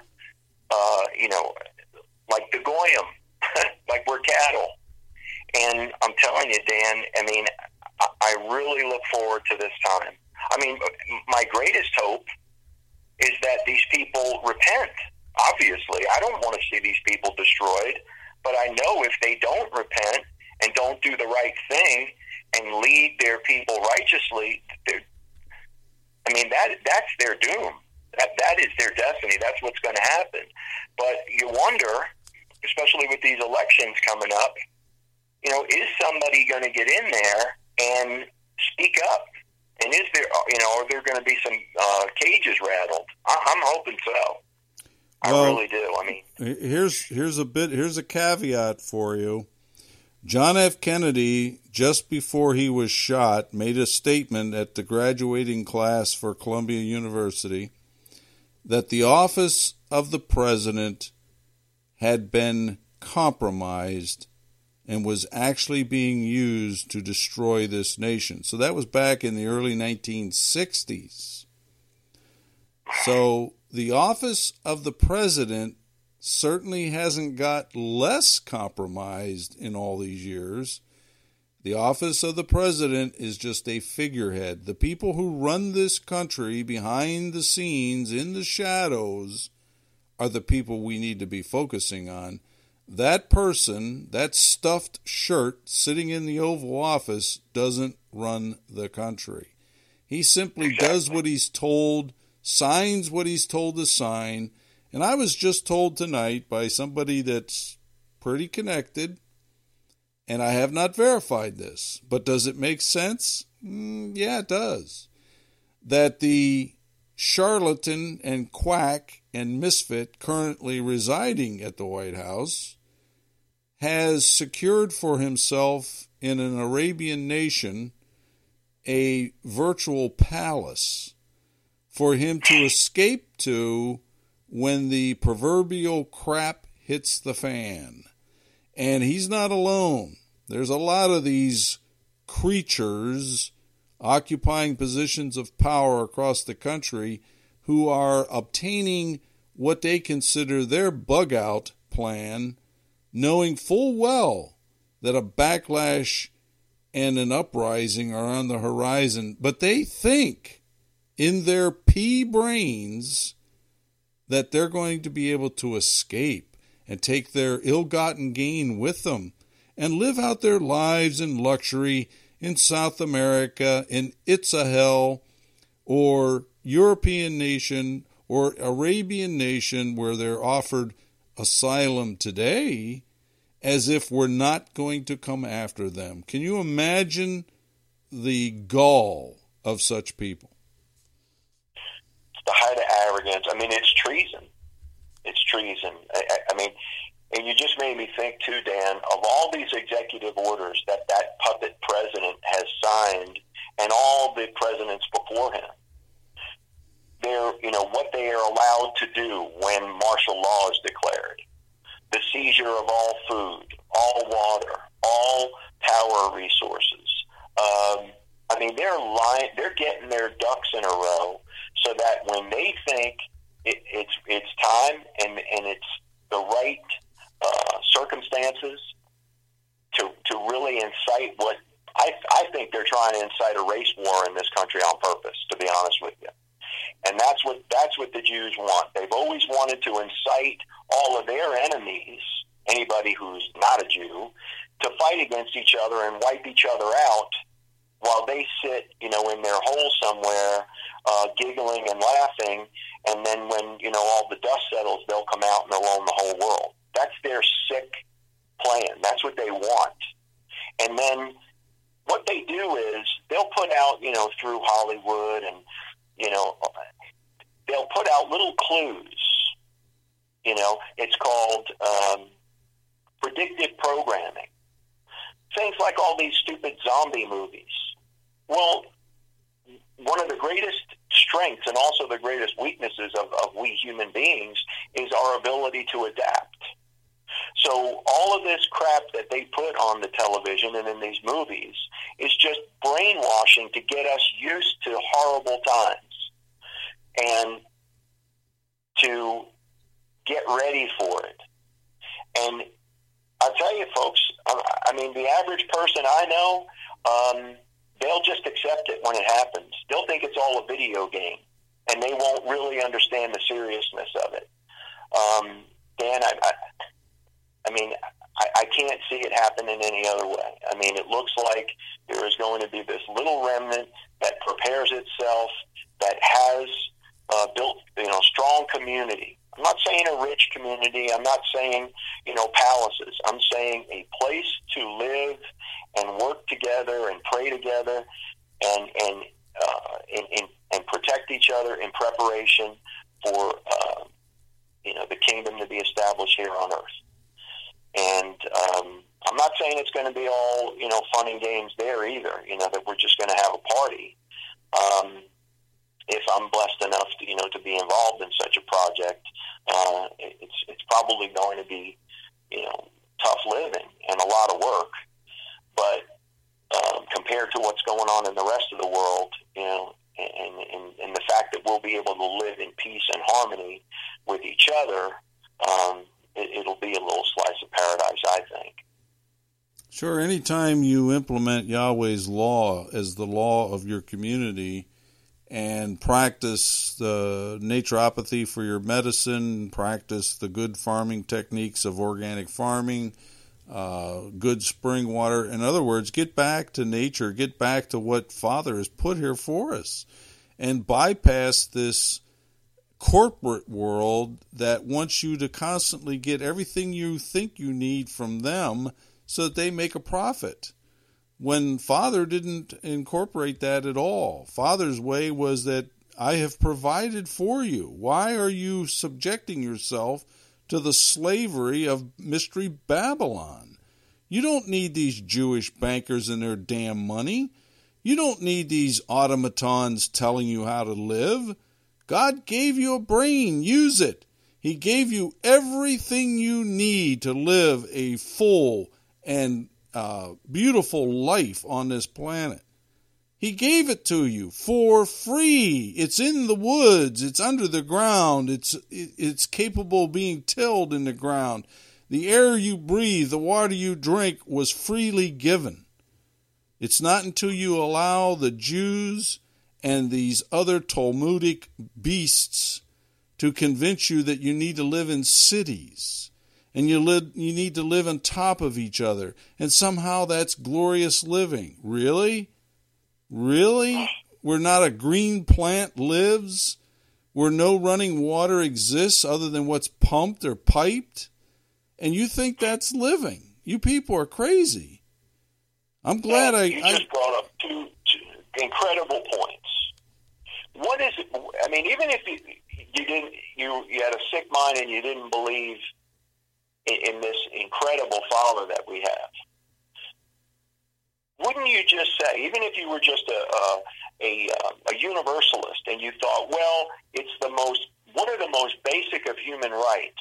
like the Goyim, like we're cattle. And I'm telling you, Dan, I really look forward to this time. My greatest hope is that these people repent. Obviously, I don't want to see these people destroyed, but I know if they don't repent and don't do the right thing and lead their people righteously, that's their doom. That is their destiny. That's what's going to happen. But you wonder, especially with these elections coming up, is somebody going to get in there and speak up? And is there, are there going to be some cages rattled? I'm hoping so. I really do. I mean, here's a caveat for you. John F. Kennedy, just before he was shot, made a statement at the graduating class for Columbia University that the office of the president had been compromised and was actually being used to destroy this nation. So that was back in the early 1960s. So the office of the president certainly hasn't got less compromised in all these years. The office of the president is just a figurehead. The people who run this country behind the scenes, in the shadows, are the people we need to be focusing on. That person, that stuffed shirt sitting in the Oval Office, doesn't run the country. He simply does what he's told, signs what he's told to sign. And I was just told tonight by somebody that's pretty connected, and I have not verified this, but does it make sense? Yeah, it does. That the charlatan and quack and misfit currently residing at the White House has secured for himself in an Arabian nation a virtual palace for him to escape to when the proverbial crap hits the fan. And he's not alone. There's a lot of these creatures occupying positions of power across the country who are obtaining what they consider their bug-out plan, knowing full well that a backlash and an uprising are on the horizon. But they think in their pea brains that they're going to be able to escape and take their ill-gotten gain with them and live out their lives in luxury in South America, in Itzahel, or European nation, or Arabian nation, where they're offered asylum today, as if we're not going to come after them. Can you imagine the gall of such people? It's the height of arrogance. I mean, it's treason. It's treason. I mean, and you just made me think too, Dan, of all these executive orders that puppet president has signed, and all the presidents before him. They're, what they are allowed to do when martial law is declared. The seizure of all food, all water, all power resources. I mean, they're getting their ducks in a row so that when they think it's time and it's the right circumstances to really incite what I think they're trying to incite a race war in this country on purpose, to be honest with you. And that's what the Jews want. They've always wanted to incite all of their enemies, anybody who's not a Jew, to fight against each other and wipe each other out while they sit, in their hole somewhere, giggling and laughing. And then when, all the dust settles, they'll come out and they'll own the whole world. That's their sick plan. That's what they want. And then what they do is they'll put out, through Hollywood and, they'll put out little clues. It's called predictive programming. Things like all these stupid zombie movies. Well, one of the greatest strengths and also the greatest weaknesses of we human beings is our ability to adapt. So all of this crap that they put on the television and in these movies is just brainwashing to get us used to horrible times and to get ready for it. And I'll tell you, folks, I mean, the average person I know, they'll just accept it when it happens. They'll think it's all a video game, and they won't really understand the seriousness of it. Dan, I can't see it happen in any other way. I mean, it looks like there is going to be this little remnant that prepares itself, that has built, strong community. I'm not saying a rich community. I'm not saying, palaces. I'm saying a place to live and work together and pray together and protect each other in preparation for the kingdom to be established here on earth. And I'm not saying it's going to be all, fun and games there either, that we're just going to have a party. If I'm blessed enough to be involved in such a project, it's probably going to be, tough living and a lot of work. But compared to what's going on in the rest of the world, and the fact that we'll be able to live in peace and harmony with each other, it'll be a little slice of paradise, I think. Sure. Anytime you implement Yahweh's law as the law of your community and practice the naturopathy for your medicine, practice the good farming techniques of organic farming, good spring water. In other words, get back to nature, get back to what Father has put here for us, and bypass this corporate world that wants you to constantly get everything you think you need from them so that they make a profit. When Father didn't incorporate that at all. Father's way was that I have provided for you. Why are you subjecting yourself to the slavery of Mystery Babylon? You don't need these Jewish bankers and their damn money. You don't need these automatons telling you how to live. God gave you a brain. Use it. He gave you everything you need to live a full and beautiful life on this planet. He gave it to you for free. It's in the woods. It's under the ground. It's capable of being tilled in the ground. The air you breathe, the water you drink was freely given. It's not until you allow the Jews and these other Talmudic beasts to convince you that you need to live in cities and you need to live on top of each other, and somehow that's glorious living. Really? Really? Where not a green plant lives? Where no running water exists other than what's pumped or piped? And you think that's living? You people are crazy. I'm glad you just brought up two incredible points. What is it? I mean, even if you had a sick mind and you didn't believe in this incredible Father that we have, wouldn't you just say, even if you were just a universalist and you thought, well, it's one of the most basic of human rights,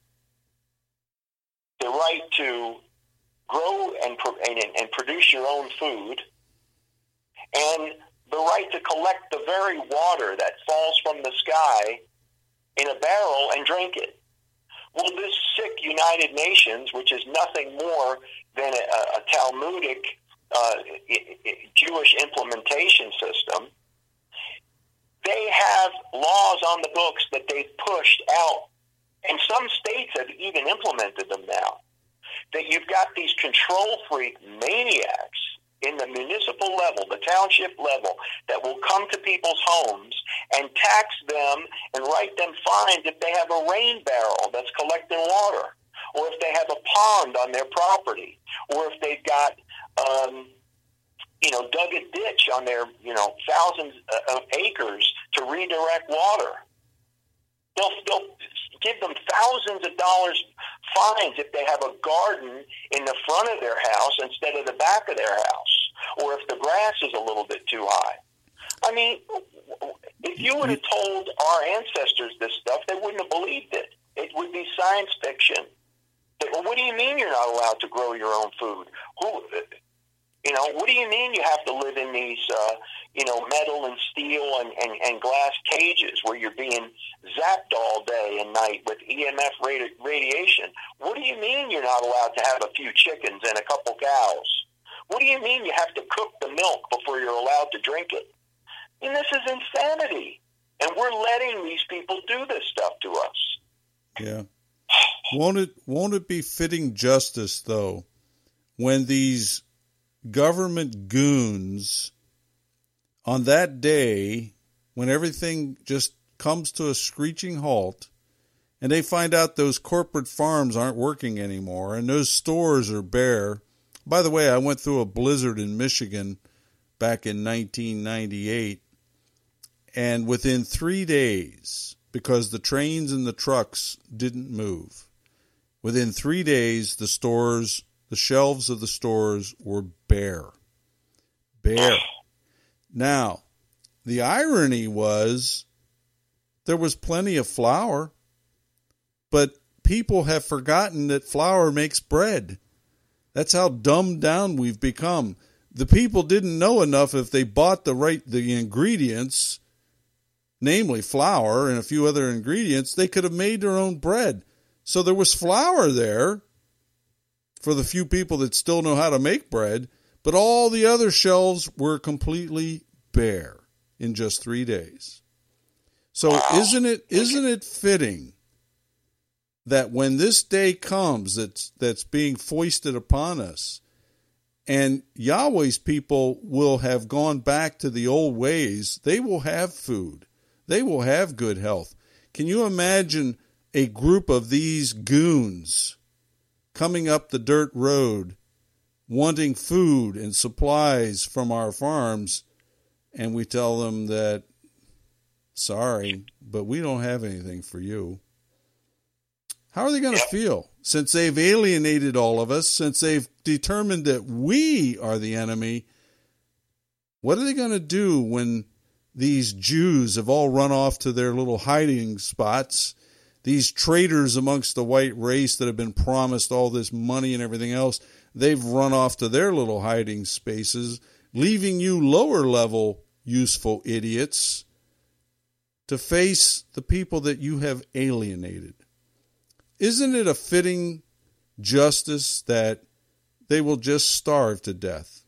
the right to grow and produce your own food, and the right to collect the very water that falls from the sky in a barrel and drink it? Well, this sick United Nations, which is nothing more than a Talmudic Jewish implementation system, they have laws on the books that they've pushed out, and some states have even implemented them now, that you've got these control freak maniacs in the municipal level, the township level, that will come to people's homes and tax them and write them fines if they have a rain barrel that's collecting water, or if they have a pond on their property, or if they've got, dug a ditch on their, thousands of acres to redirect water. They'll give them thousands of dollars fines if they have a garden in the front of their house instead of the back of their house, or if the grass is a little bit too high. I mean, if you would have told our ancestors this stuff, they wouldn't have believed it. It would be science fiction. Well, what do you mean you're not allowed to grow your own food? What do you mean you have to live in these, metal and steel and glass cages where you're being zapped all day and night with EMF radiation? What do you mean you're not allowed to have a few chickens and a couple cows? What do you mean you have to cook the milk before you're allowed to drink it? I mean, this is insanity. And we're letting these people do this stuff to us. Yeah. Won't it be fitting justice, though, when these government goons on that day, when everything just comes to a screeching halt and they find out those corporate farms aren't working anymore and those stores are bare. By the way, I went through a blizzard in Michigan back in 1998, and within 3 days, because the trains and the trucks didn't move. Within 3 days, the shelves of the stores were bare. Bare. Now, the irony was there was plenty of flour, but people have forgotten that flour makes bread. That's how dumbed down we've become. The people didn't know enough. If they bought the ingredients, namely flour and a few other ingredients, they could have made their own bread. So there was flour there for the few people that still know how to make bread, but all the other shelves were completely bare in just 3 days. So isn't it fitting that when this day comes that's being foisted upon us, and Yahweh's people will have gone back to the old ways, they will have food, they will have good health. Can you imagine a group of these goons coming up the dirt road wanting food and supplies from our farms, and we tell them that, sorry, but we don't have anything for you? How are they going to feel? Since they've alienated all of us, since they've determined that we are the enemy, what are they going to do when these Jews have all run off to their little hiding spots? These traitors amongst the white race that have been promised all this money and everything else, they've run off to their little hiding spaces, leaving you lower level useful idiots to face the people that you have alienated. Isn't it a fitting justice that they will just starve to death?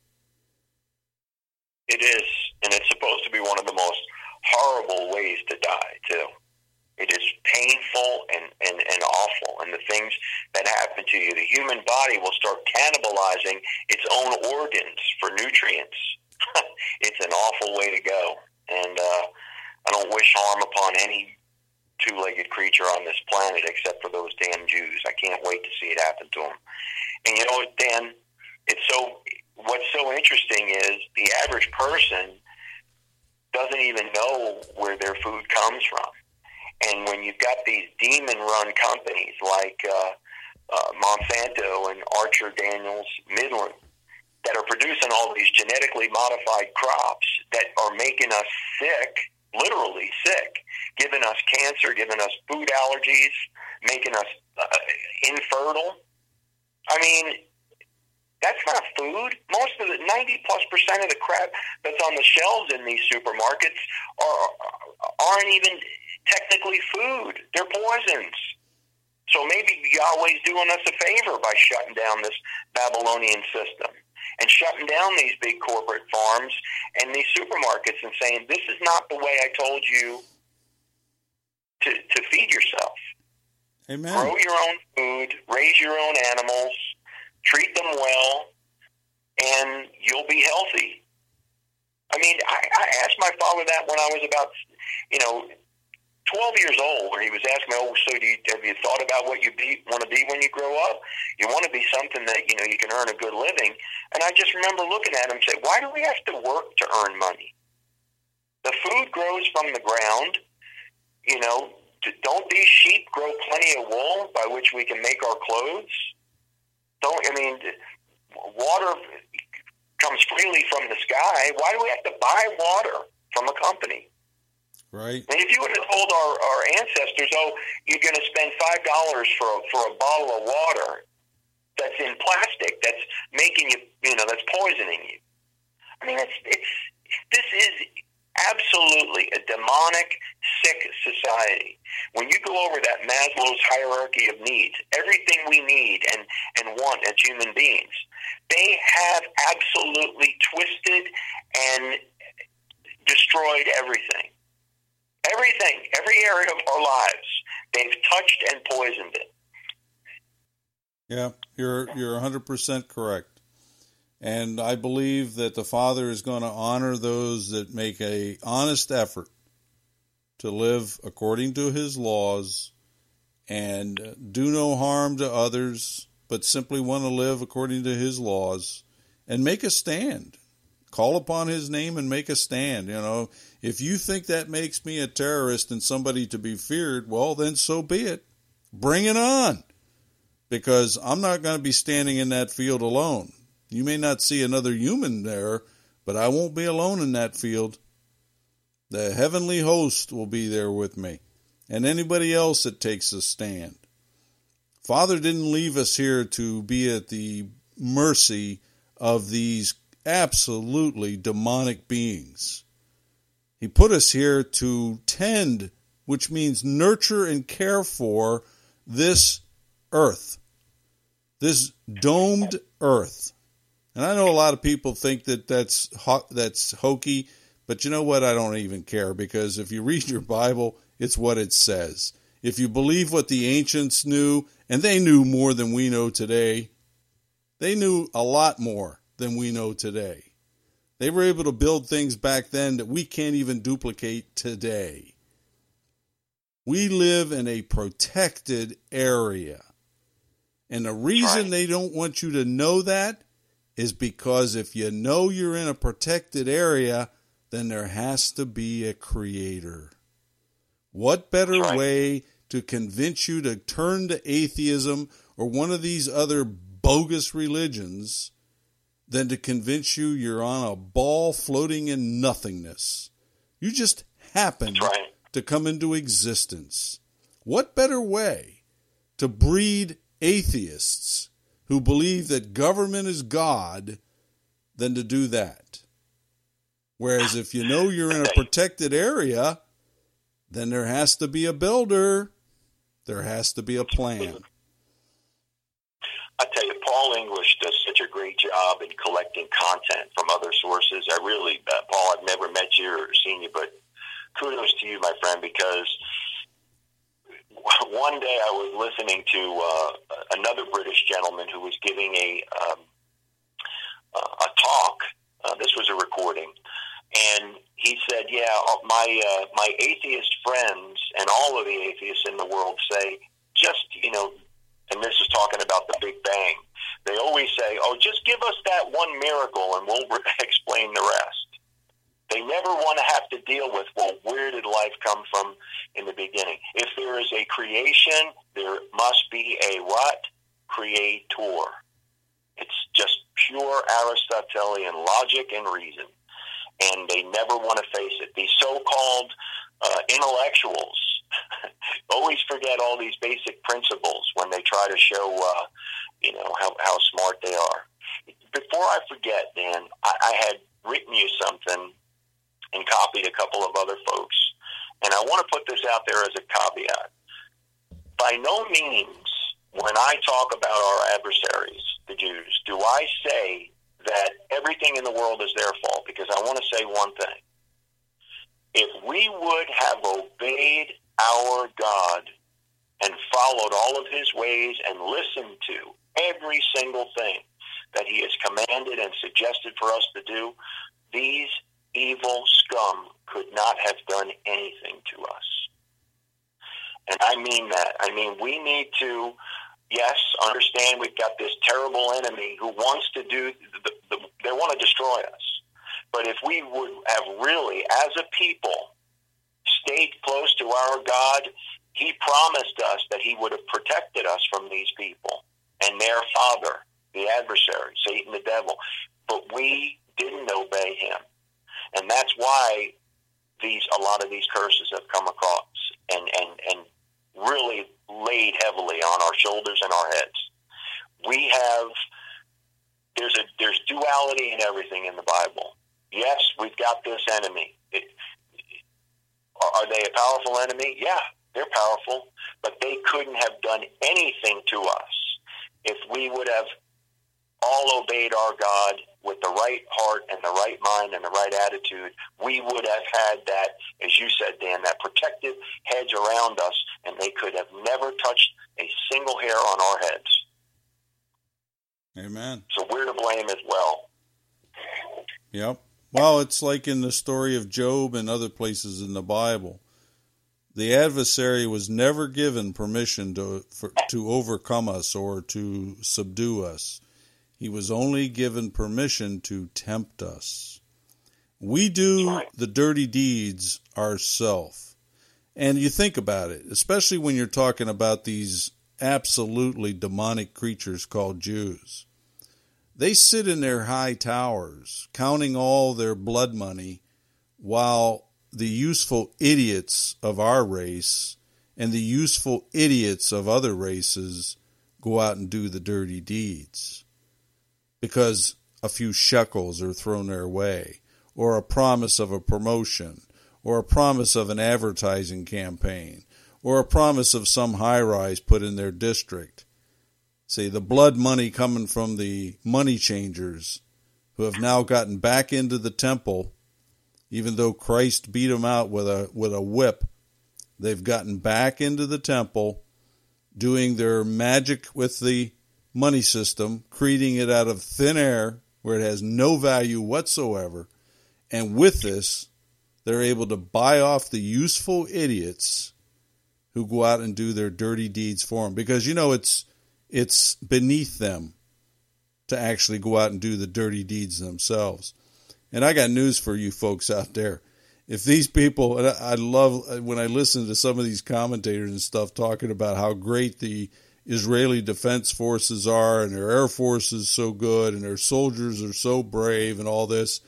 It is, and it's supposed to be one of the most horrible ways to die, too. It is painful and awful, and the things that happen to you. The human body will start cannibalizing its own organs for nutrients. It's an awful way to go, and I don't wish harm upon any two-legged creature on this planet except for those damn Jews. I can't wait to see it happen to them. And you know what, Dan? What's so interesting is the average person doesn't even know where their food comes from. And when you've got these demon-run companies like Monsanto and Archer Daniels Midland that are producing all these genetically modified crops that are making us sick, literally sick, giving us cancer, giving us food allergies, making us infertile. I mean, that's not food. Most of the 90+% of the crap that's on the shelves in these supermarkets aren't even technically food. They're poisons. So maybe Yahweh's doing us a favor by shutting down this Babylonian system and shutting down these big corporate farms and these supermarkets and saying, this is not the way I told you to feed yourself. Amen. Grow your own food, raise your own animals, treat them well, and you'll be healthy. I mean, I asked my father that when I was about, 12 years old, where he was asking me, so have you thought about what you want to be when you grow up? You want to be something that, you can earn a good living. And I just remember looking at him and saying, why do we have to work to earn money? The food grows from the ground. Don't these sheep grow plenty of wool by which we can make our clothes? Water comes freely from the sky. Why do we have to buy water from a company? Right. And if you would have told our ancestors, you're going to spend $5 for a bottle of water that's in plastic, that's making you, that's poisoning you. I mean, this is absolutely a demonic, sick society. When you go over that Maslow's hierarchy of needs, everything we need and want as human beings, they have absolutely twisted and destroyed everything. Everything, every area of our lives, they've touched and poisoned it. Yeah, you're 100% correct. And I believe that the Father is going to honor those that make a honest effort to live according to His laws and do no harm to others, but simply want to live according to His laws and make a stand. Call upon his name and make a stand. You know, if you think that makes me a terrorist and somebody to be feared, well, then so be it. Bring it on. Because I'm not going to be standing in that field alone. You may not see another human there, but I won't be alone in that field. The heavenly host will be there with me, and anybody else that takes a stand. Father didn't leave us here to be at the mercy of these absolutely demonic beings. He put us here to tend, which means nurture and care for this earth, this domed earth. And I know a lot of people think that that's hokey, but you know what? I don't even care, because if you read your Bible, it's what it says. If you believe what the ancients knew, and they knew more than we know today, they knew a lot more than we know today. They were able to build things back then that we can't even duplicate today. We live in a protected area. And the reason they don't want you to know that is because if you know you're in a protected area, then there has to be a creator. What better way to convince you to turn to atheism or one of these other bogus religions than to convince you you're on a ball floating in nothingness? You just happened to come into existence. What better way to breed atheists who believe that government is God than to do that? Whereas if you know you're in a protected area, then there has to be a builder. There has to be a plan. I tell you, Paul English does such a great job in collecting content from other sources. I really, Paul, I've never met you or seen you, but kudos to you, my friend, because one day I was listening to another British gentleman who was giving a talk. This was a recording. And he said, my atheist friends and all of the atheists in the world say, and this is talking about the Big Bang, they always say, just give us that one miracle and we'll explain the rest. They never want to have to deal with, where did life come from in the beginning? If there is a creation, there must be a what? Creator. It's just pure Aristotelian logic and reason. And they never want to face it. These so-called intellectuals always forget all these basic principles when they try to show, how smart they are. Before I forget, Dan, I had written you something and copied a couple of other folks, and I want to put this out there as a caveat. By no means, when I talk about our adversaries, the Jews, do I say that everything in the world is their fault, because I want to say one thing. If we would have obeyed our God and followed all of his ways and listened to every single thing that he has commanded and suggested for us to do, these evil scum could not have done anything to us. And I mean that. I mean, we need to, yes, understand we've got this terrible enemy who wants to do, they want to destroy us. But if we would have really, as a people, stayed close to our God, he promised us that he would have protected us from these people and their father, the adversary, Satan the devil. But we didn't obey him. And that's why a lot of these curses have come across and really laid heavily on our shoulders and our heads. There's duality in everything in the Bible. Yes, we've got this enemy. Are they a powerful enemy? Yeah, they're powerful, but they couldn't have done anything to us if we would have all obeyed our God with the right heart and the right mind and the right attitude. We would have had that, as you said, Dan, that protective hedge around us, and they could have never touched a single hair on our heads. Amen. So we're to blame as well. Yep. Well, it's like in the story of Job and other places in the Bible. The adversary was never given permission to overcome us or to subdue us. He was only given permission to tempt us. We do the dirty deeds ourselves. And you think about it, especially when you're talking about these absolutely demonic creatures called Jews. They sit in their high towers, counting all their blood money, while the useful idiots of our race and the useful idiots of other races go out and do the dirty deeds. Because a few shekels are thrown their way, or a promise of a promotion, or a promise of an advertising campaign, or a promise of some high-rise put in their district. See, the blood money coming from the money changers who have now gotten back into the temple, even though Christ beat them out with a whip. They've gotten back into the temple, doing their magic with the money system, creating it out of thin air where it has no value whatsoever. And with this, they're able to buy off the useful idiots who go out and do their dirty deeds for them. Because, it's beneath them to actually go out and do the dirty deeds themselves. And I got news for you folks out there. If these people, and I love when I listen to some of these commentators and stuff talking about how great the Israeli Defense Forces are and their Air Force is so good and their soldiers are so brave and all this,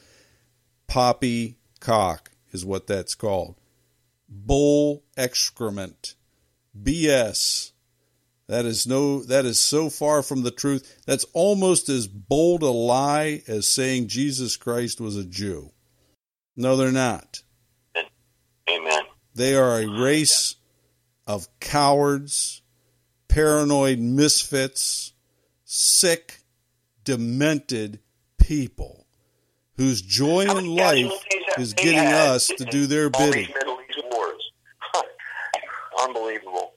poppycock is what that's called. Bull excrement. BS. That is so far from the truth. That's almost as bold a lie as saying Jesus Christ was a Jew. No, they're not. Amen. They are a race of cowards, paranoid misfits, sick, demented people whose joy in life is getting us to do their bidding. Middle East wars. Unbelievable.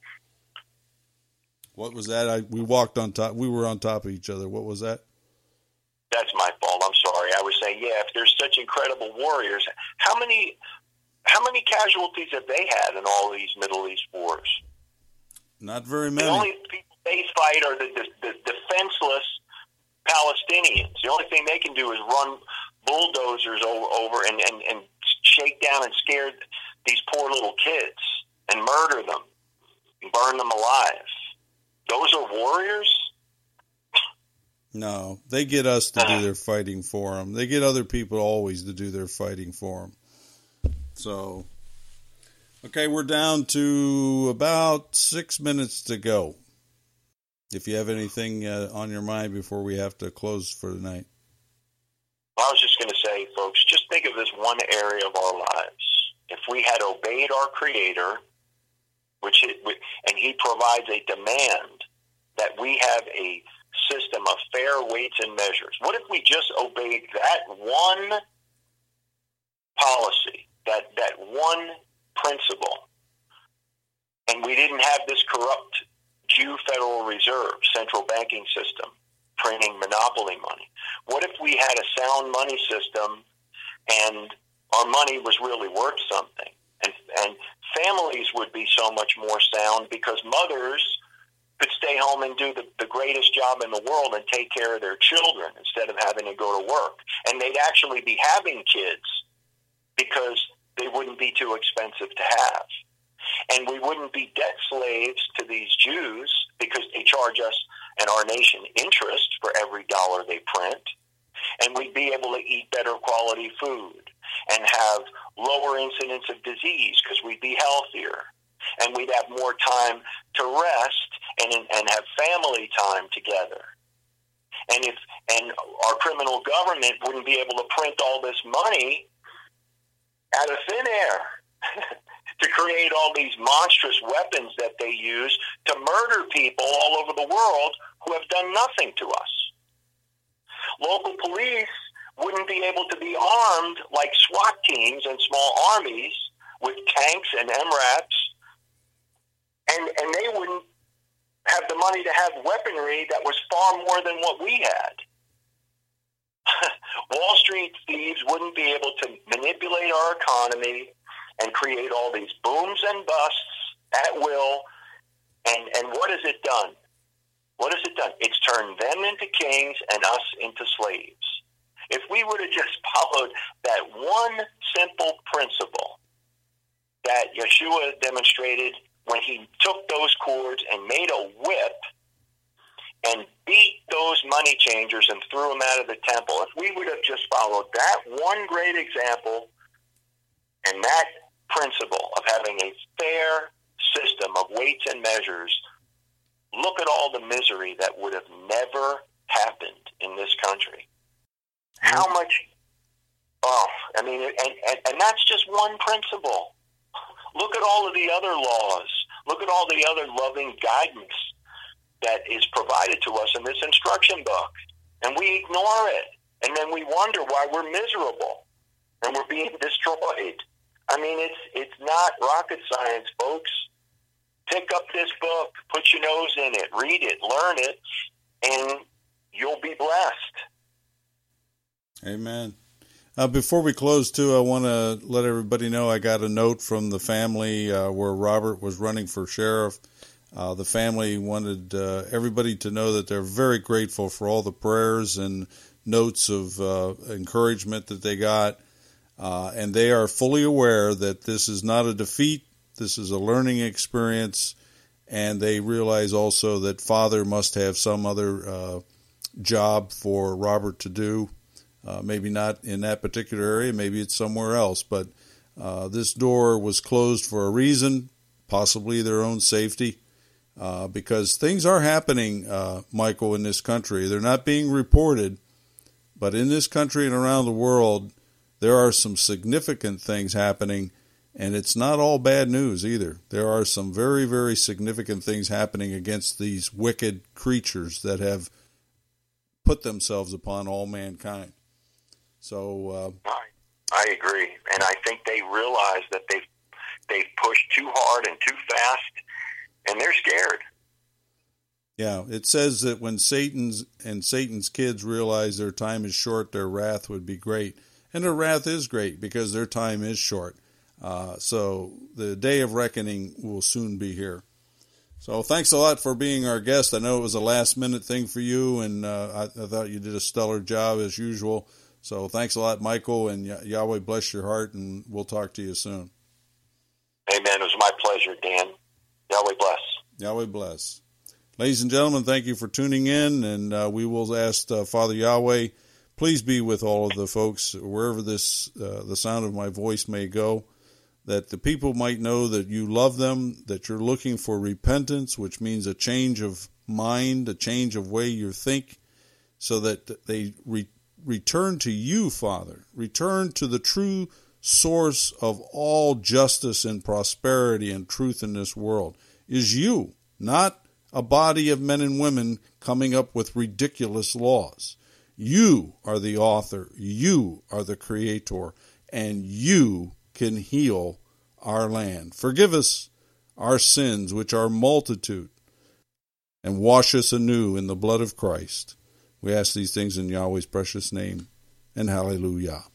What was that? We walked on top. We were on top of each other. What was that? That's my fault. I'm sorry. I was saying, if there's such incredible warriors, how many casualties have they had in all these Middle East wars? Not very many. The only people they fight are the defenseless Palestinians. The only thing they can do is run bulldozers over and shake down and scare these poor little kids and murder them and burn them alive. Those are warriors? No, they get us to do their fighting for them. They get other people always to do their fighting for them. So, okay, we're down to about 6 minutes to go. If you have anything on your mind before we have to close for the night. I was just going to say, folks, just think of this one area of our lives. If we had obeyed our Creator, and He provides a demand that we have a system of fair weights and measures. What if we just obeyed that one policy, that one principle, and we didn't have this corrupt Jew Federal Reserve, central banking system, printing monopoly money? What if we had a sound money system and our money was really worth something? And families would be so much more sound because mothers could stay home and do the greatest job in the world and take care of their children instead of having to go to work. And they'd actually be having kids because they wouldn't be too expensive to have. And we wouldn't be debt slaves to these Jews because they charge us and our nation interest for every dollar they print. And we'd be able to eat better quality food and have lower incidence of disease because we'd be healthier. And we'd have more time to rest and have family time together. And our criminal government wouldn't be able to print all this money out of thin air to create all these monstrous weapons that they use to murder people all over the world who have done nothing to us. Local police wouldn't be able to be armed like SWAT teams and small armies with tanks and MRAPs, and they wouldn't have the money to have weaponry that was far more than what we had. Wall Street thieves wouldn't be able to manipulate our economy and create all these booms and busts at will. And what has it done? What has it done? It's turned them into kings and us into slaves. If we would have just followed that one simple principle that Yeshua demonstrated when he took those cords and made a whip and beat those money changers and threw them out of the temple, if we would have just followed that one great example and that principle of having a fair system of weights and measures, look at all the misery that would have never happened in this country. How much, and that's just one principle. Look at all of the other laws. Look at all the other loving guidance that is provided to us in this instruction book. And we ignore it. And then we wonder why we're miserable and we're being destroyed. I mean, it's not rocket science, folks. Pick up this book, put your nose in it, read it, learn it, and you'll be blessed. Amen. Before we close, too, I want to let everybody know I got a note from the family where Robert was running for sheriff. The family wanted everybody to know that they're very grateful for all the prayers and notes of encouragement that they got. And they are fully aware that this is not a defeat. This is a learning experience. And they realize also that Father must have some other job for Robert to do. Maybe not in that particular area. Maybe it's somewhere else. But this door was closed for a reason, possibly their own safety. Because things are happening, Michael, in this country. They're not being reported, but in this country and around the world, there are some significant things happening, and it's not all bad news either. There are some very, very significant things happening against these wicked creatures that have put themselves upon all mankind. So I agree, and I think they realize that they've pushed too hard and too fast. And they're scared. Yeah, it says that when Satan's kids realize their time is short, their wrath would be great. And their wrath is great because their time is short. So the day of reckoning will soon be here. So thanks a lot for being our guest. I know it was a last-minute thing for you, and I thought you did a stellar job as usual. So thanks a lot, Michael, and Yahweh bless your heart, and we'll talk to you soon. Amen. It was my pleasure, Dan. Yahweh bless. Yahweh bless. Ladies and gentlemen, thank you for tuning in, and we will ask Father Yahweh, please be with all of the folks, wherever the sound of my voice may go, that the people might know that you love them, that you're looking for repentance, which means a change of mind, a change of way you think, so that they return to you, Father. Return to the true source of all justice and prosperity and truth in this world is you, not a body of men and women coming up with ridiculous laws. You are the author, you are the creator, and you can heal our land. Forgive us our sins, which are multitude, and wash us anew in the blood of Christ. We ask these things in Yahweh's precious name, and hallelujah.